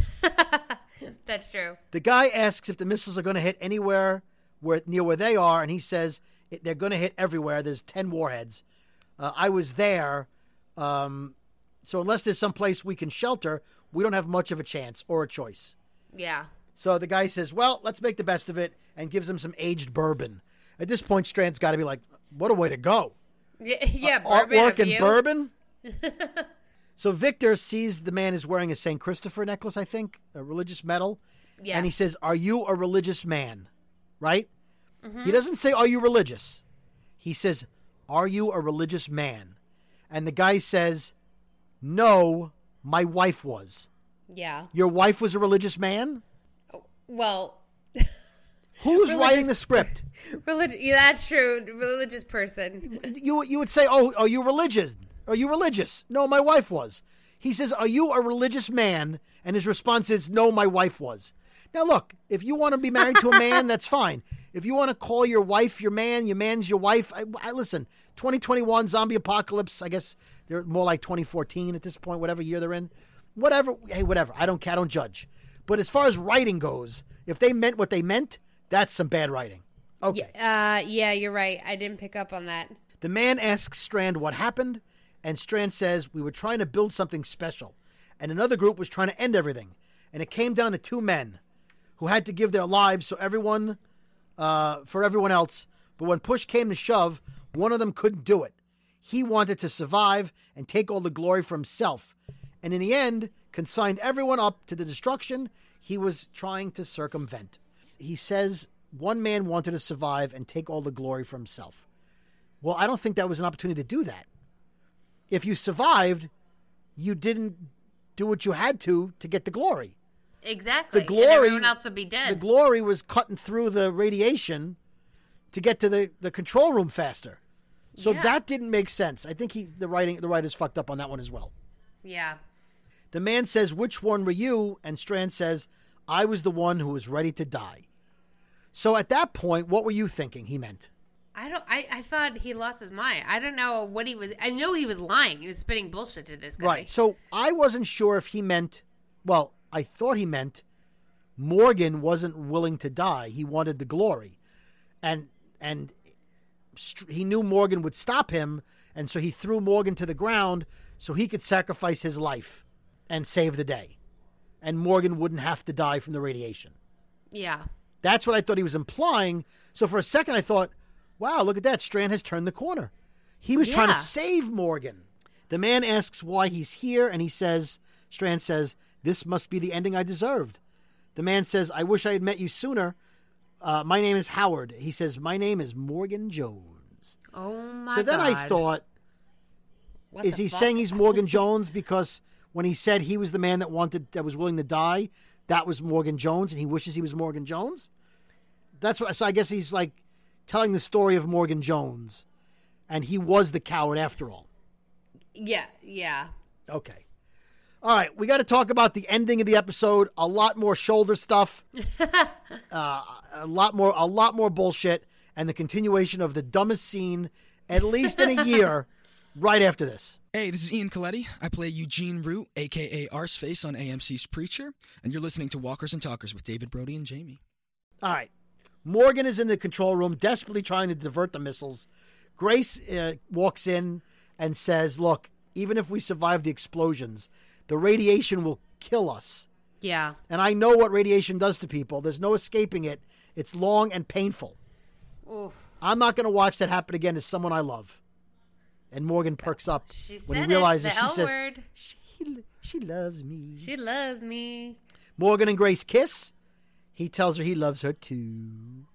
That's true. The guy asks if the missiles are going to hit anywhere near where they are, and he says they're going to hit everywhere. There's 10 warheads. I was there, so unless there's some place we can shelter, we don't have much of a chance or a choice. Yeah. So the guy says, well, let's make the best of it, and gives him some aged bourbon. At this point, Strand's got to be like, what a way to go. Yeah, bourbon. Artwork and bourbon. So Victor sees the man is wearing a St. Christopher necklace, I think, a religious medal. Yes. And he says, are you a religious man? Right? Mm-hmm. He doesn't say, are you religious? He says, are you a religious man? And the guy says, no, my wife was. Yeah. Your wife was a religious man? Well... Who's writing the script? Yeah, that's true. Religious person. You would say, oh, are you religious? Are you religious? No, my wife was. He says, are you a religious man? And his response is, no, my wife was. Now, look, if you want to be married to a man, that's fine. If you want to call your wife your man, your man's your wife, I listen, 2021, zombie apocalypse, I guess they're more like 2014 at this point, whatever year they're in. Whatever. Hey, whatever. I don't judge. But as far as writing goes, if they meant what they meant, that's some bad writing. Okay. Yeah, you're right. I didn't pick up on that. The man asks Strand what happened, and Strand says, we were trying to build something special, and another group was trying to end everything. And it came down to two men who had to give their lives for everyone else. But when push came to shove, one of them couldn't do it. He wanted to survive and take all the glory for himself. And in the end, consigned everyone up to the destruction he was trying to circumvent. He says one man wanted to survive and take all the glory for himself. Well, I don't think that was an opportunity to do that. If you survived, you didn't do what you had to get the glory. Exactly. The glory, and everyone else would be dead. The glory was cutting through the radiation to get to the control room faster. So that didn't make sense. I think the writers fucked up on that one as well. Yeah. The man says, which one were you? And Strand says, I was the one who was ready to die. So at that point, what were you thinking he meant? I thought he lost his mind. I don't know what he was. I know he was lying. He was spitting bullshit to this guy. Right. So I wasn't sure if he meant, well, I thought he meant Morgan wasn't willing to die. He wanted the glory. And he knew Morgan would stop him. And so he threw Morgan to the ground so he could sacrifice his life and save the day. And Morgan wouldn't have to die from the radiation. Yeah. That's what I thought he was implying. So for a second I thought, wow, look at that. Strand has turned the corner. He was trying to save Morgan. The man asks why he's here, and Strand says, this must be the ending I deserved. The man says, I wish I had met you sooner. My name is Howard. He says, my name is Morgan Jones. Oh, my God. So then I thought, is he saying he's Morgan Jones because when he said he was the man that was willing to die, that was Morgan Jones and he wishes he was Morgan Jones. That's what. So I guess he's like telling the story of Morgan Jones, and he was the coward after all. Yeah. Okay. All right, we got to talk about the ending of the episode. A lot more shoulder stuff, a lot more bullshit, and the continuation of the dumbest scene, at least in a year, right after this. Hey, this is Ian Coletti. I play Eugene Root, a.k.a. Arseface on AMC's Preacher, and you're listening to Walkers and Talkers with David, Brody, and Jamie. All right. Morgan is in the control room, desperately trying to divert the missiles. Grace walks in and says, look, even if we survive the explosions, the radiation will kill us. Yeah. And I know what radiation does to people. There's no escaping it. It's long and painful. Oof. I'm not going to watch that happen again to someone I love. And Morgan perks up when he realizes she says, she loves me. She loves me. Morgan and Grace kiss. He tells her he loves her too.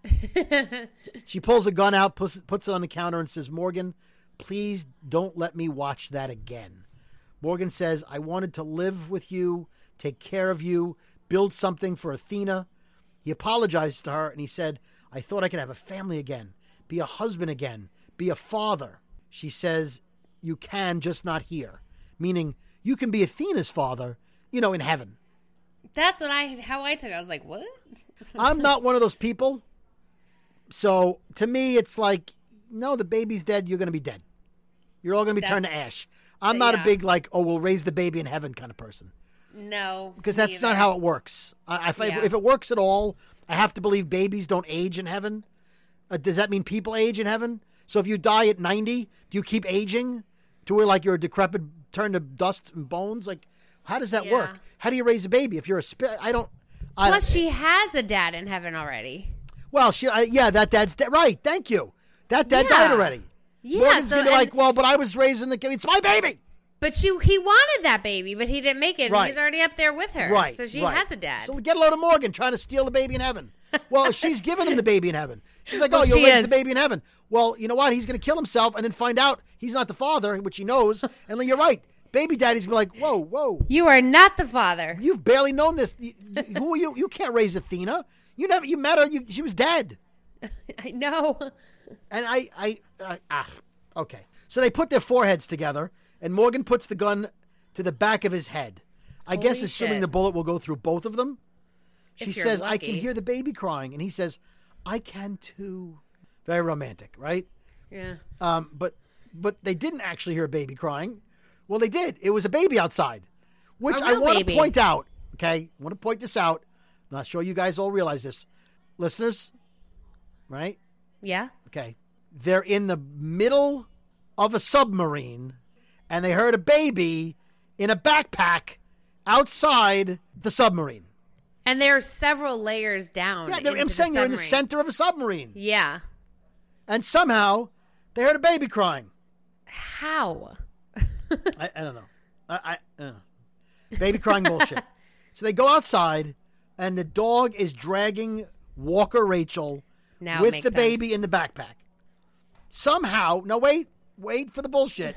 She pulls a gun out, puts it on the counter and says, Morgan, please don't let me watch that again. Morgan says, I wanted to live with you, take care of you, build something for Athena. He apologized to her and he said, I thought I could have a family again, be a husband again, be a father. She says, you can, just not here. Meaning, you can be Athena's father, in heaven. That's how I took it. I was like, what? I'm not one of those people. So, to me, it's like, no, the baby's dead, you're going to be dead. You're all going to be turned to ash. I'm not a big, we'll raise the baby in heaven kind of person. No. Because that's not how it works. If it works at all, I have to believe babies don't age in heaven. Does that mean people age in heaven? So if you die at 90, do you keep aging to where you're a decrepit, turn to dust and bones? How does that work? How do you raise a baby if you're a spirit? Plus, she has a dad in heaven already. Well, that dad's dead. Right. Thank you. That dad died already. Yeah. Morgan's going to be but I was raising the kid. It's my baby. But he wanted that baby, but he didn't make it. Right. He's already up there with her. Right. So she has a dad. So get a load of Morgan trying to steal the baby in heaven. Well, she's giving him the baby in heaven. She's like, you'll raise the baby in heaven. Well, you know what? He's going to kill himself and then find out he's not the father, which he knows. And then you're right. Baby daddy's going to be like, whoa. You are not the father. You've barely known this. Who are you? You can't raise Athena. You met her. She was dead. I know. And okay. So they put their foreheads together, and Morgan puts the gun to the back of his head. I guess assuming the bullet will go through both of them. She says, I can hear the baby crying. And he says, I can too. Very romantic, right? Yeah. But they didn't actually hear a baby crying. Well, they did. It was a baby outside, which I want to point out. Okay. I want to point this out. I'm not sure you guys all realize this. Listeners, right? Yeah. Okay. They're in the middle of a submarine, and they heard a baby in a backpack outside the submarine. And there are several layers down. Yeah, I'm saying you're in the center of a submarine. Yeah. And somehow they heard a baby crying. How? I don't know. Baby crying bullshit. So they go outside, and the dog is dragging Walker Rachel with the baby in the backpack. Somehow, no, wait for the bullshit.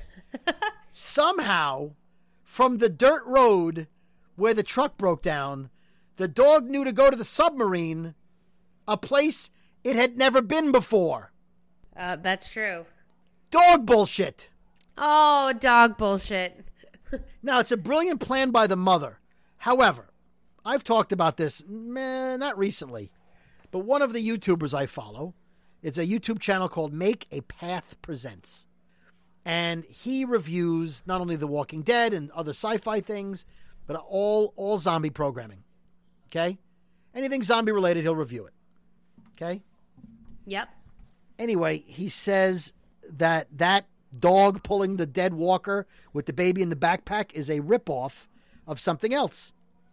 Somehow, from the dirt road where the truck broke down, the dog knew to go to the submarine, a place it had never been before. That's true. Dog bullshit. Oh, dog bullshit. Now, it's a brilliant plan by the mother. However, I've talked about this, not recently, but one of the YouTubers I follow, it's a YouTube channel called Make a Path Presents. And he reviews not only The Walking Dead and other sci-fi things, but all zombie programming. Okay? Anything zombie related, he'll review it. Okay? Yep. Anyway, he says that dog pulling the dead Walker with the baby in the backpack is a ripoff of something else.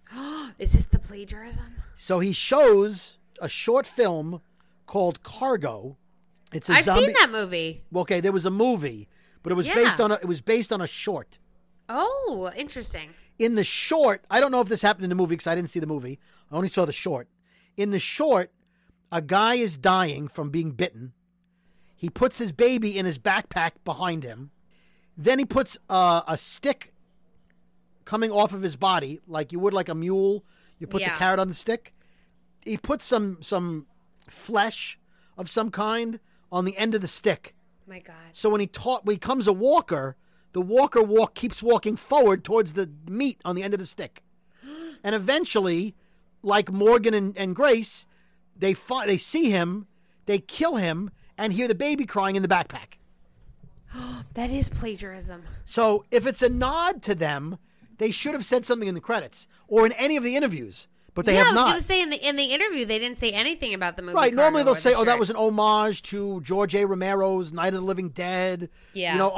Is this the plagiarism? So he shows a short film called Cargo. I've seen that movie. Okay, there was a movie, but it was based on a short. Oh, interesting. In the short, I don't know if this happened in the movie because I didn't see the movie. I only saw the short. In the short, a guy is dying from being bitten. He puts his baby in his backpack behind him. Then he puts a stick coming off of his body, like you would like a mule. You put the Yeah. carrot on the stick. He puts some flesh of some kind on the end of the stick. My God. So when he becomes a walker, the walker keeps walking forward towards the meat on the end of the stick. And eventually, like Morgan and Grace, they see him, they kill him, and hear the baby crying in the backpack. That is plagiarism. So if it's a nod to them, they should have said something in the credits or in any of the interviews, but they have I was not. going to say in the interview they didn't say anything about the movie. Right. Normally Cargo they'll or say, the "Oh, that Shrek." was an homage to George A. Romero's Night of the Living Dead." Yeah. You know,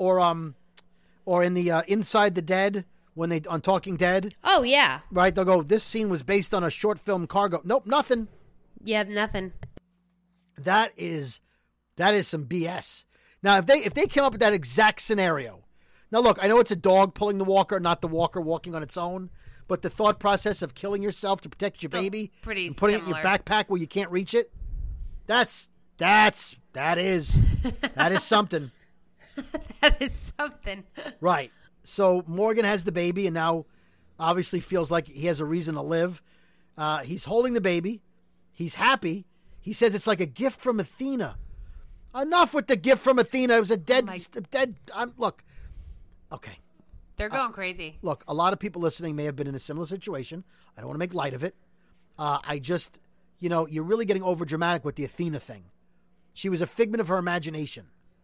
or in the Inside the Dead when they on Talking Dead. Oh yeah. Right. They'll go, "This scene was based on a short film Cargo." Nope, nothing. Yeah, nothing. That is some BS. Now, if they came up with that exact scenario, now look, I know it's a dog pulling the walker, not the walker walking on its own, but the thought process of killing yourself to protect your Still baby pretty and putting it in your similar. backpack where you can't reach it, that is something. That is something. Right. So Morgan has the baby and now obviously feels like he has a reason to live. He's holding the baby. He's happy. He says it's like a gift from Athena. Enough with the gift from Athena. It was a dead. Look, okay. They're going crazy. Look, a lot of people listening may have been in a similar situation. I don't want to make light of it. I just, you're really getting over dramatic with the Athena thing. She was a figment of her imagination.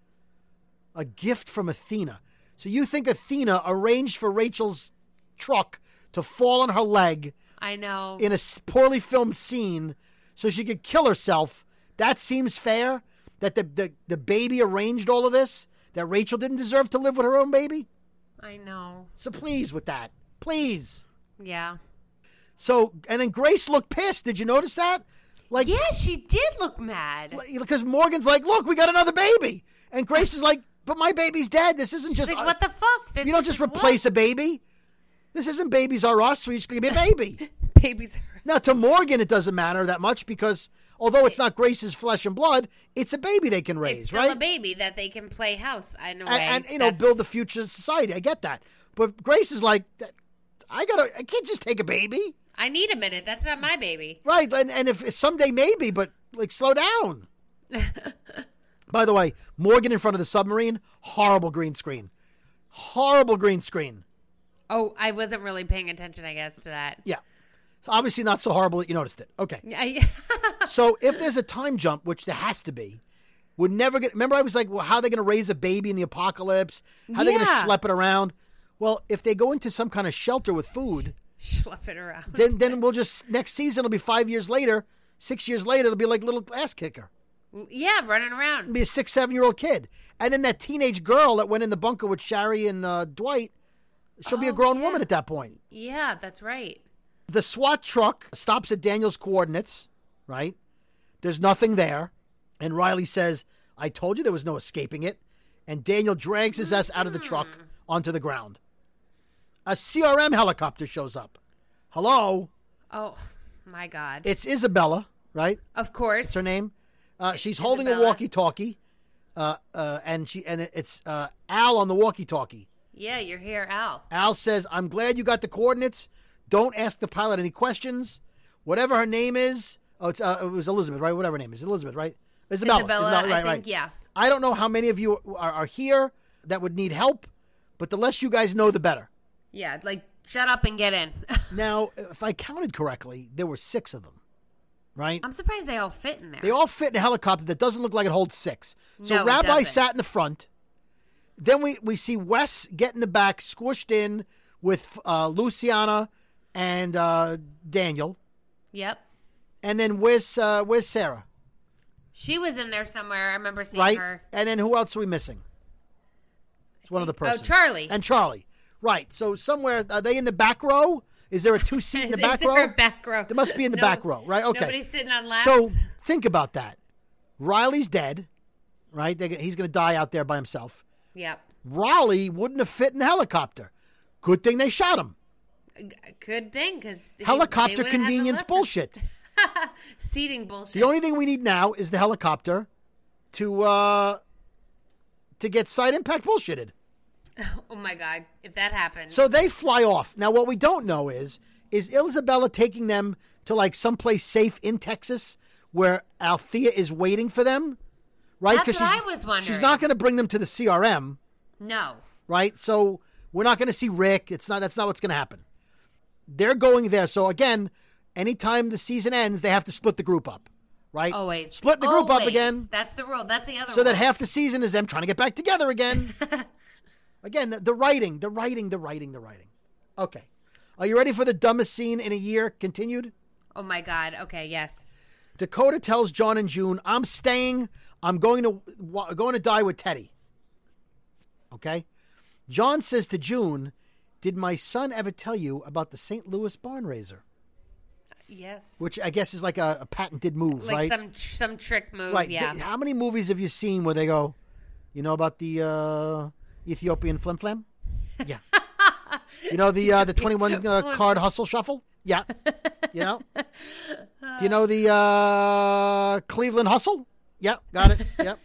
A gift from Athena. So you think Athena arranged for Rachel's truck to fall on her leg I know. in a poorly filmed scene so she could kill herself? That seems fair? That the baby arranged all of this? That Rachel didn't deserve to live with her own baby? I know. So please with that. Please. Yeah. So, and then Grace looked pissed. Did you notice that? Like, Yeah, she did look mad. because Morgan's like, look, we got another baby. And Grace is like, but my baby's dead. This isn't She's just... like, what the fuck? This you don't is just what? replace a baby. This isn't Babies Are Us. We just give me a baby. Babies. Now, to Morgan, it doesn't matter that much because although it's not Grace's flesh and blood, it's a baby they can raise, It's still right? a baby that they can play house in a way. And That's- build the future society. I get that. But Grace is like, I can't just take a baby. I need a minute. That's not my baby. Right. And if someday maybe, but like slow down. By the way, Morgan in front of the submarine, horrible green screen. Horrible green screen. Oh, I wasn't really paying attention, I guess, to that. Yeah. Obviously not so horrible that you noticed it. Okay. I, So if there's a time jump, which there has to be, would never get... Remember I was like, well, how are they going to raise a baby in the apocalypse? How are they going to Yeah. schlep it around? Well, if they go into some kind of shelter with food, Schlep it around. then we'll just... Next season, it'll be 5 years later. 6 years later, it'll be like little ass kicker. Yeah, running It'll around. be a 6, 7-year-old kid. And then that teenage girl that went in the bunker with Shari and Dwight, she'll be a grown woman at that point. Yeah, that's right. The SWAT truck stops at Daniel's coordinates, right? There's nothing there. And Riley says, I told you there was no escaping it. And Daniel drags his ass out of the truck onto the ground. A CRM helicopter shows up. Hello? Oh, my God. It's Isabella, right? Of course. That's her name. She's holding a Isabella. walkie-talkie. And it's Al on the walkie-talkie. Yeah, you're here, Al. Al says, I'm glad you got the coordinates. Don't ask the pilot any questions. Whatever her name is. Oh, it was Elizabeth, right? Whatever her name is. Elizabeth, right? Isabella, I right, think, yeah. I don't know how many of you are here that would need help, but the less you guys know, the better. Yeah, like, shut up and get in. Now, if I counted correctly, there were 6 of them, right? I'm surprised they all fit in there. They all fit in a helicopter that doesn't look like it holds 6. So No, it Rabbi doesn't. sat in the front. Then we see Wes get in the back, squished in with Luciana and Daniel. Yep. And then where's Sarah? She was in there somewhere. I remember seeing Right? her. And then who else are we missing? It's one of the persons. Oh, Charlie. And Charlie. Right. So somewhere, are they in the back row? Is there a 2-seat in the back Is there row? a back row? There must be in the back row, right? Okay. Nobody's sitting on laps. So think about that. Riley's dead, right? He's going to die out there by himself. Yep. Raleigh wouldn't have fit in the helicopter. Good thing they shot him. Good thing, because Helicopter convenience bullshit. Seating bullshit. The only thing we need now is the helicopter to get side impact bullshitted. Oh my God! If that happens, So they fly off. Now, what we don't know is Is Isabella taking them to like someplace safe in Texas where Althea is waiting for them? Right? That's what I was wondering. She's not going to bring them to the CRM. No. Right? So we're not going to see Rick. That's not what's going to happen. They're going there. So again, anytime the season ends, they have to split the group up. Right? Always. Split the group up again. That's the rule. That's the other So rule. that half the season is them trying to get back together again. Again, the writing. Okay. Are you ready for the dumbest scene in a year continued? Oh my God. Okay, yes. Dakota tells John and June, I'm staying. I'm going to die with Teddy. Okay? John says to June, did my son ever tell you about the St. Louis barn raiser? Yes. Which I guess is like a patented move, like right? some trick move, right. yeah. How many movies have you seen where they go, you know about the Ethiopian flim flam? Yeah. You know the 21 card hustle shuffle? Yeah. You know? Do you know the Cleveland hustle? Yeah, got it. Yep.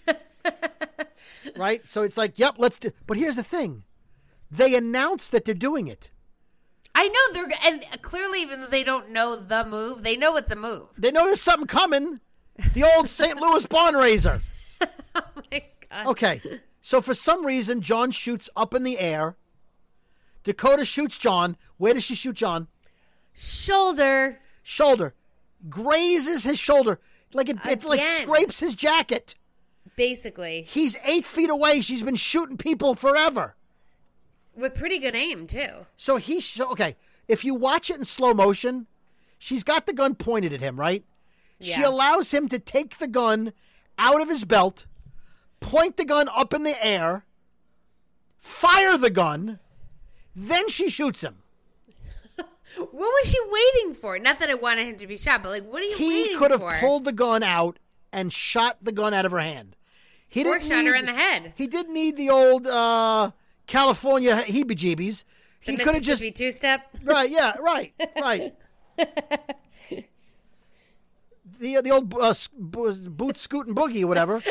Right? So it's like, yep, let's do. But here's the thing. They announce that they're doing it. I know and clearly even though they don't know the move, they know it's a move. They know there's something coming. The old St. Louis barn raiser. Oh my God. Okay. So for some reason, John shoots up in the air. Dakota shoots John. Where does she shoot John? Shoulder. Grazes his shoulder. It like scrapes his jacket. Basically. He's 8 feet away. She's been shooting people forever. With pretty good aim, too. So okay. If you watch it in slow motion, she's got the gun pointed at him, right? Yeah. She allows him to take the gun out of his belt, point the gun up in the air, fire the gun, then she shoots him. What was she waiting for? Not that I wanted him to be shot, but what are you waiting for? He could have pulled the gun out and shot the gun out of her hand. Or shot her in the head. He didn't need the old California heebie-jeebies. He could have just two-step. Right. Yeah. Right. the old boot scootin' boogie or whatever.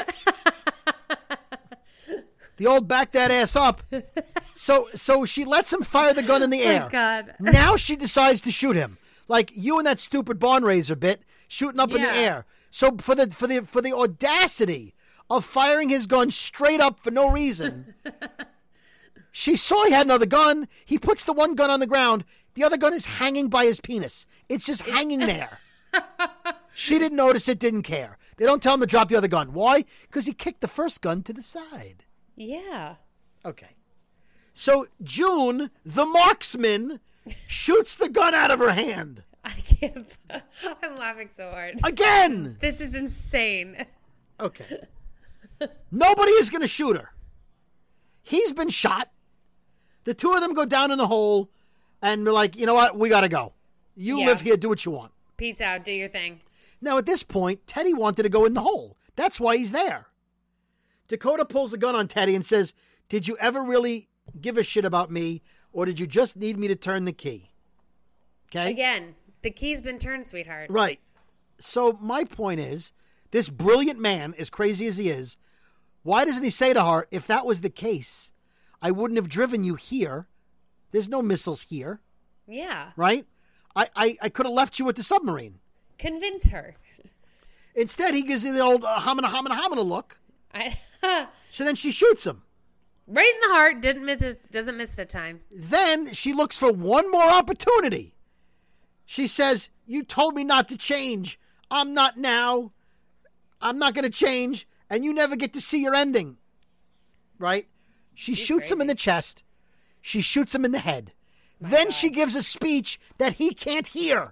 The old back that ass up. So she lets him fire the gun in the air. Oh God. Now she decides to shoot him. Like you and that stupid barn raiser bit shooting up in the air. So for the audacity of firing his gun straight up for no reason. She saw he had another gun. He puts the one gun on the ground. The other gun is hanging by his penis. It's just hanging there. She didn't notice it, didn't care. They don't tell him to drop the other gun. Why? Because he kicked the first gun to the side. Yeah. Okay. So June, the marksman, shoots the gun out of her hand. I can't. I'm laughing so hard. Again! This is insane. Okay. Nobody is going to shoot her. He's been shot. The two of them go down in the hole, and we're like, you know what? We got to go. You live here. Do what you want. Peace out. Do your thing. Now, at this point, Teddy wanted to go in the hole. That's why he's there. Dakota pulls the gun on Teddy and says, did you ever really give a shit about me, or did you just need me to turn the key? Okay? Again, the key's been turned, sweetheart. Right. So my point is, this brilliant man, as crazy as he is, why doesn't he say to her, if that was the case, I wouldn't have driven you here. There's no missiles here. Yeah. Right? I could have left you with the submarine. Convince her. Instead, he gives you the old hamina look. So then she shoots him. Right in the heart. Doesn't miss the time. Then she looks for one more opportunity. She says, you told me not to change. I'm not now. I'm not going to change. And you never get to see your ending. Right? She shoots him in the chest. She shoots him in the head. Then she gives a speech that he can't hear.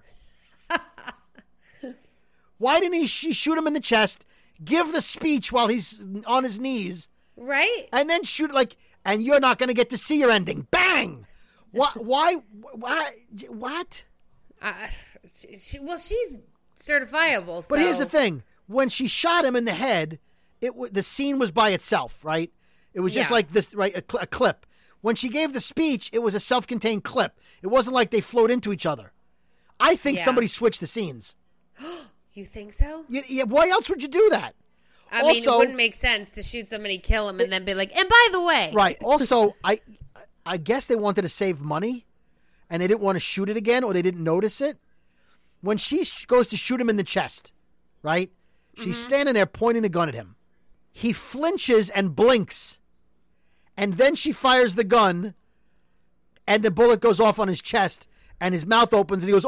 Why didn't she shoot him in the chest, give the speech while he's on his knees? Right? And then shoot and you're not going to get to see your ending. Bang! Why? What? She's certifiable. So. But here's the thing. When she shot him in the head, the scene was by itself, right? It was just like this, right? A clip. When she gave the speech, it was a self-contained clip. It wasn't like they flowed into each other. I think somebody switched the scenes. You think so? Yeah. Why else would you do that? I mean, it wouldn't make sense to shoot somebody, kill him, and then be like, and by the way. Right. Also, I guess they wanted to save money, and they didn't want to shoot it again or they didn't notice it. When she goes to shoot him in the chest, right? She's standing there pointing the gun at him. He flinches and blinks. And then she fires the gun and the bullet goes off on his chest and his mouth opens and he goes,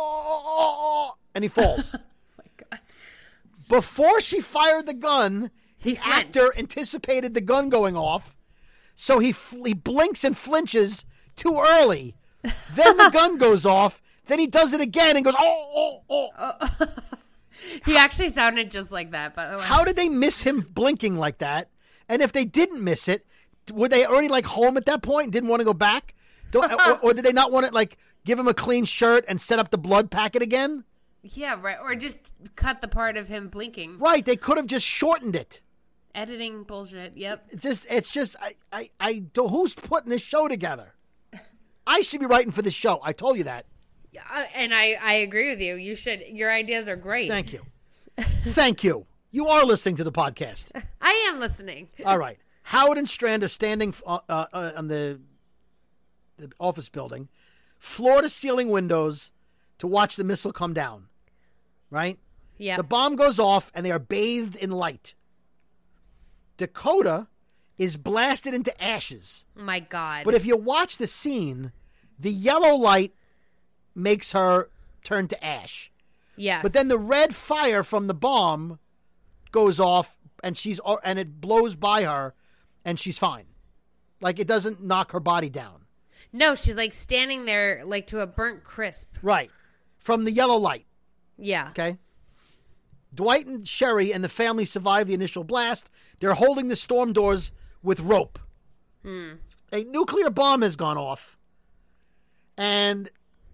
oh, and he falls. Oh my God. Before she fired the gun, the actor anticipated the gun going off. So he blinks and flinches too early. Then the gun goes off. Then he does it again and goes, oh. He actually sounded just like that, by the way. How did they miss him blinking like that? And if they didn't miss it, were they already like home at that point and didn't want to go back? Or did they not want to like give him a clean shirt and set up the blood packet again? Yeah, right. Or just cut the part of him blinking. Right. They could have just shortened it. Editing bullshit. Yep. It's just, who's putting this show together? I should be writing for this show. I told you that. And I agree with you. You should. Your ideas are great. Thank you. Thank you. You are listening to the podcast. I am listening. All right. Howard and Strand are standing on the office building, floor-to-ceiling windows to watch the missile come down. Right? Yeah. The bomb goes off, and they are bathed in light. Dakota is blasted into ashes. My God. But if you watch the scene, the yellow light makes her turn to ash. Yes. But then the red fire from the bomb goes off and it blows by her and she's fine. Like it doesn't knock her body down. No, she's like standing there like to a burnt crisp. Right. From the yellow light. Yeah. Okay. Dwight and Sherry and the family survive the initial blast. They're holding the storm doors with rope. A nuclear bomb has gone off. And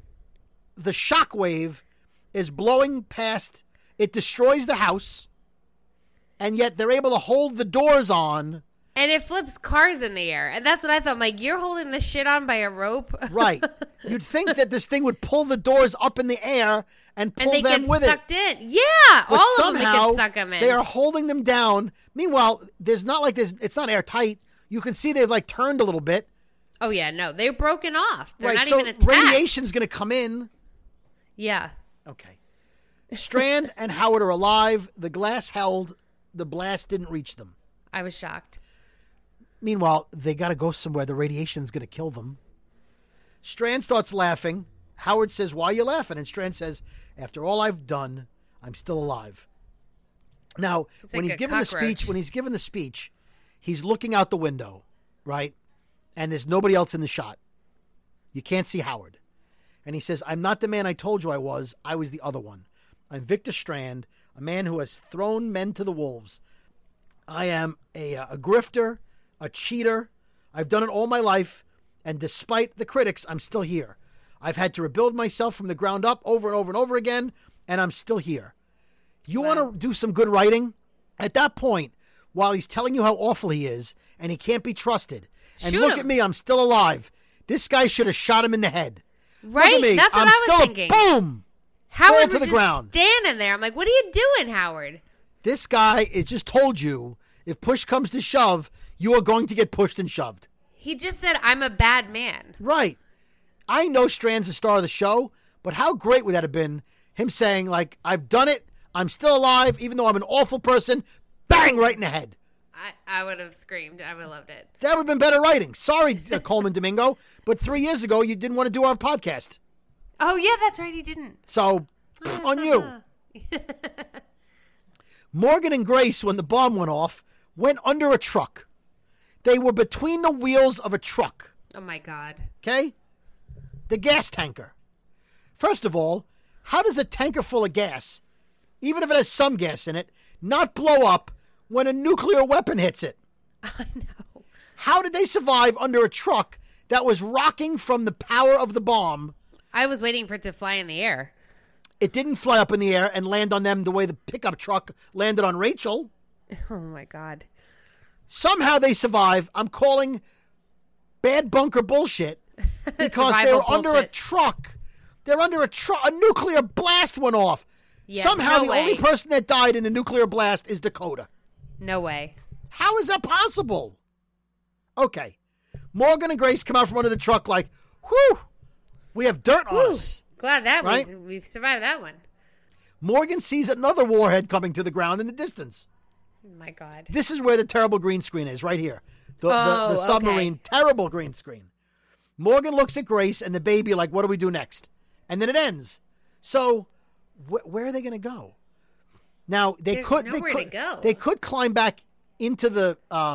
the shockwave is blowing past. It destroys the house. And yet they're able to hold the doors on. And it flips cars in the air. And that's what I thought. I'm like, you're holding this shit on by a rope? Right. You'd think that this thing would pull the doors up in the air and pull and they them get with sucked it. in. Yeah. But all somehow, of them, they can suck them in. they are holding them down. Meanwhile, there's not like this. It's not airtight. You can see they've like turned a little bit. Oh, yeah. No, they're broken off. They're right. not So even attached. radiation's going to come in. Yeah. Okay. Strand and Howard are alive. The glass held. The blast didn't reach them. I was shocked. Meanwhile, they got to go somewhere. The radiation's going to kill them. Strand starts laughing. Howard says, "Why are you laughing?" And Strand says, "After all I've done, I'm still alive." Now, It's when like he's a given the speech, he's looking out the window, right? And there's nobody else in the shot. You can't see Howard. And he says, "I'm not the man I told you I was. I was the other one. I'm Victor Strand, a man who has thrown men to the wolves. I am a grifter, a cheater. I've done it all my life, and despite the critics, I'm still here. I've had to rebuild myself from the ground up over and over and over again, and I'm still here. You want to do some good writing?" At that point, while he's telling you how awful he is, and he can't be trusted, and Shoot look him. at me, I'm still alive. This guy should have shot him in the head. Right? Look at me. That's what I'm I was still thinking. Boom! Howard Fall was to the just ground. standing there. I'm like, what are you doing, Howard? This guy has just told you, if push comes to shove, you are going to get pushed and shoved. He just said, I'm a bad man. Right. I know Strand's the star of the show, but how great would that have been? Him saying, like, I've done it. I'm still alive, even though I'm an awful person. Bang, right in the head. I would have screamed. I would have loved it. That would have been better writing. Sorry, Coleman Domingo, but 3 years ago, you didn't want to do our podcast. Oh, yeah, that's right. He didn't. So, on you. Morgan and Grace, when the bomb went off, went under a truck. They were between the wheels of a truck. Oh, my God. Okay? The gas tanker. First of all, how does a tanker full of gas, even if it has some gas in it, not blow up when a nuclear weapon hits it? I know. How did they survive under a truck that was rocking from the power of the bomb? I was waiting for it to fly in the air. It didn't fly up in the air and land on them the way the pickup truck landed on Rachel. Oh, my God. Somehow they survive. I'm calling bad bunker bullshit because they were under a truck. They're under a truck. A nuclear blast went off. Yeah, Somehow no the way. only person that died in a nuclear blast is Dakota. No way. How is that possible? Okay. Morgan and Grace come out from under the truck like, whew. We have dirt on us. Glad that Right? we've survived that one. Morgan sees another warhead coming to the ground in the distance. Oh my God. This is where the terrible green screen is, right here. The Oh, submarine, okay. terrible green screen. Morgan looks at Grace and the baby like, what do we do next? And then it ends. So where are they going to go? Now, There's nowhere to go. They could climb back into the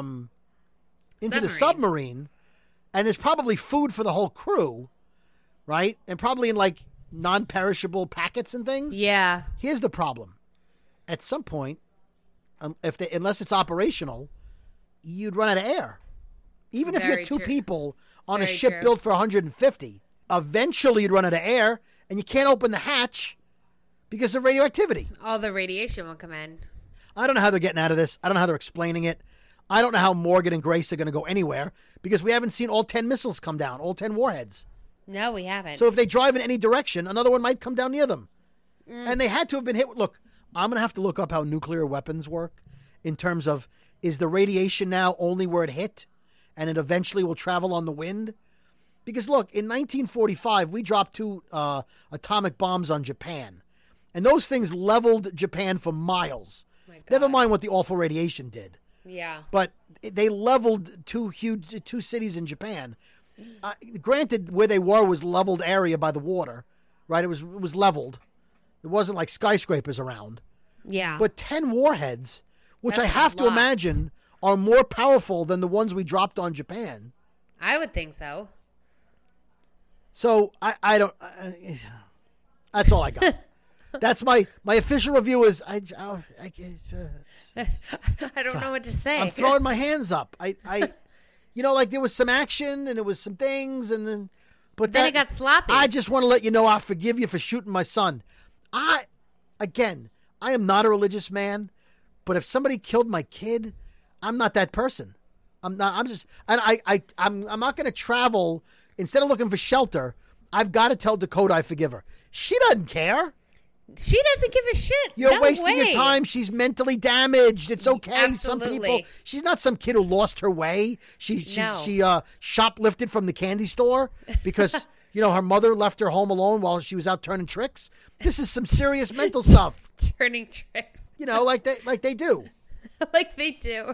submarine, and there's probably food for the whole crew, right? And probably in like non-perishable packets and things. Yeah. Here's the problem. At some point, unless it's operational, you'd run out of air. Even if you Very had two true. people on a Very ship true. built for 150, eventually you'd run out of air, and you can't open the hatch because of radioactivity. All the radiation will come in. I don't know how they're getting out of this. I don't know how they're explaining it. I don't know how Morgan and Grace are going to go anywhere because we haven't seen all 10 missiles come down, all 10 warheads. No, we haven't. So if they drive in any direction, another one might come down near them. And they had to have been hit. Look, I'm going to have to look up how nuclear weapons work in terms of, is the radiation now only where it hit and it eventually will travel on the wind? Because look, in 1945, we dropped 2 atomic bombs on Japan. And those things leveled Japan for miles. My God. Never mind what the awful radiation did. Yeah. But they leveled two cities in Japan. Granted, where they were was leveled area by the water, right? It was leveled. It wasn't like skyscrapers around. Yeah. But 10 warheads, which That's I have a to lot. imagine are more powerful than the ones we dropped on Japan. I would think so. So I don't. That's all I got. That's my official review. Is I don't know what to say. I'm throwing my hands up. I like there was some action and there was some things and then, but Then it got sloppy. I just want to let you know I forgive you for shooting my son. I am not a religious man, but if somebody killed my kid, I'm not that person. I'm not. I'm just. And I'm not going to travel. Instead of looking for shelter, I've got to tell Dakota I forgive her. She doesn't care. She doesn't give a shit. You're No wasting way. your time. She's mentally damaged. It's okay. Some Absolutely. people. She's not some kid who lost her way. She No. shoplifted from the candy store because her mother left her home alone while she was out turning tricks. This is some serious mental stuff. Turning tricks. Like they do. Like they do.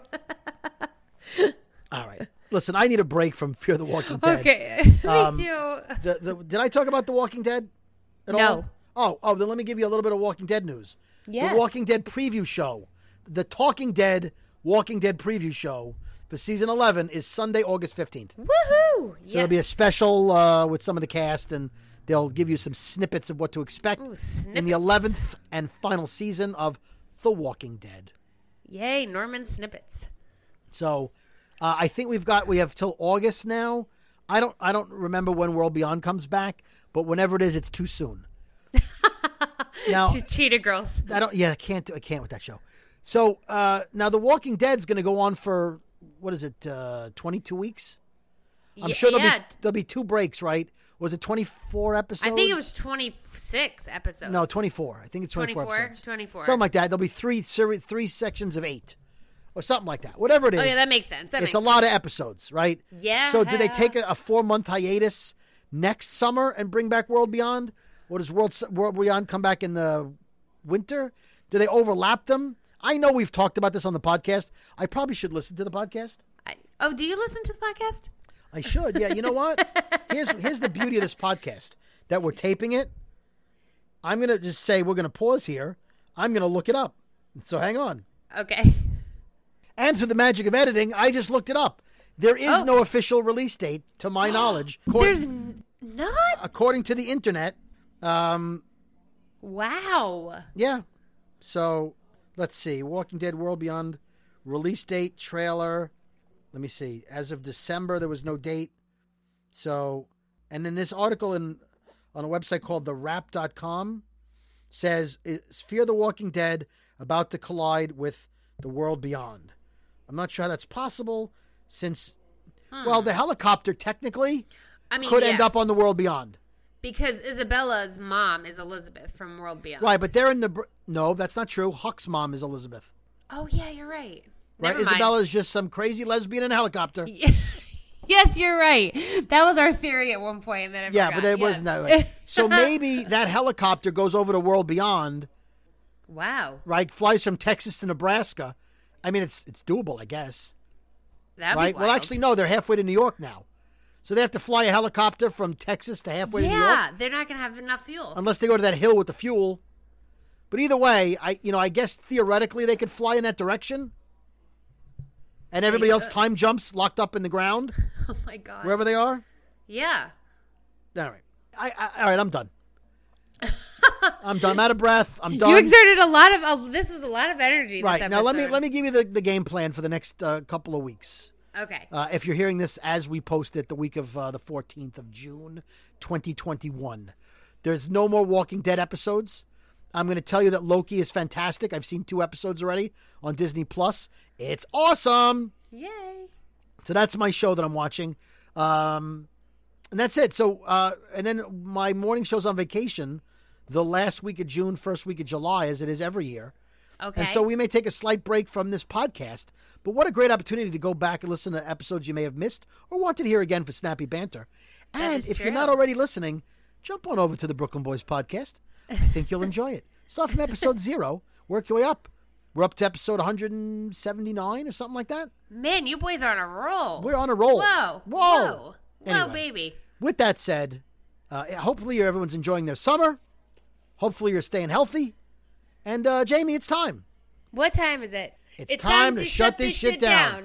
All right. Listen, I need a break from Fear the Walking Dead. Okay. Me too. Did I talk about The Walking Dead at No. all? Oh, then let me give you a little bit of Walking Dead news. Yes. The Walking Dead preview show. The Talking Dead Walking Dead preview show for season 11 is Sunday, August 15th. Woohoo! So it'll be a special with some of the cast, and they'll give you some snippets of what to expect Ooh, in the 11th and final season of The Walking Dead. Yay, Norman snippets. So I think we have till August now. I don't remember when World Beyond comes back, but whenever it is, it's too soon. Now Cheetah Girls. I can't with that show. So now The Walking Dead's going to go on for what is it? 22 weeks. I'm sure there'll be 2 breaks, right? Was it 24 episodes? I think it was 26 episodes. No, 24. I think it's 24 episodes. 24. Something like that. There'll be 3 sections of 8 or something like that. Whatever it is. Oh, yeah, that makes sense. It's a lot of episodes, right? Yeah. So do they take a 4-month hiatus next summer and bring back World Beyond? Or does World Beyond come back in the winter? Do they overlap them? I know we've talked about this on the podcast. I probably should listen to the podcast. Do you listen to the podcast? I should. Yeah, you know what? Here's the beauty of this podcast, that we're taping it. I'm going to just say we're going to pause here. I'm going to look it up. So hang on. Okay. And through the magic of editing, I just looked it up. There is no official release date, to my knowledge. There's not? According to the internet. Wow. Yeah. So, let's see. Walking Dead World Beyond release date, trailer. Let me see. As of December, there was no date. So, and then this article on a website called TheWrap.com says, is Fear the Walking Dead about to collide with the World Beyond? I'm not sure how that's possible since, well, the helicopter technically could end up on the World Beyond. Because Isabella's mom is Elizabeth from World Beyond. Right, but they're in the... No, that's not true. Huck's mom is Elizabeth. Oh, yeah, you're right. Right, Never Isabella mind. is just some crazy lesbian in a helicopter. Yes, you're right. That was our theory at one point, and then I Yeah, forgot. but it wasn't that way. So maybe that helicopter goes over the world beyond, Wow. right? Flies from Texas to Nebraska. I mean, it's doable, I guess. That'd Right? be Well, wild. actually, no. They're halfway to New York now. So they have to fly a helicopter from Texas to halfway to New York. Yeah, they're not going to have enough fuel. Unless they go to that hill with the fuel. But either way, I guess theoretically they could fly in that direction. And everybody else time jumps locked up in the ground, Oh, my God. wherever they are. Yeah. All right. All right, I'm done. I'm done. I'm out of breath. I'm done. You exerted a lot of, this was a lot of energy Right. this Now episode. let me give you the game plan for the next couple of weeks. Okay. If you're hearing this as we post it the week of the 14th of June, 2021. There's no more Walking Dead episodes. I'm going to tell you that Loki is fantastic. I've seen 2 episodes already on Disney Plus. It's awesome. Yay. So that's my show that I'm watching. And that's it. So, and then my morning show's on vacation the last week of June, first week of July, as it is every year. Okay. And so we may take a slight break from this podcast, but what a great opportunity to go back and listen to episodes you may have missed or wanted to hear again for snappy banter. That And is if true. you're not already listening, jump on over to the Brooklyn Boys podcast. I think you'll enjoy it. Start from episode 0, work your way up. We're up to episode 179 or something like that. Man, you boys are on a roll. We're on a roll. Whoa. Whoa. Whoa, Anyway. baby. With that said, hopefully everyone's enjoying their summer. Hopefully you're staying healthy. And Jamie, it's time. What time is it? It's time to shut this shit down.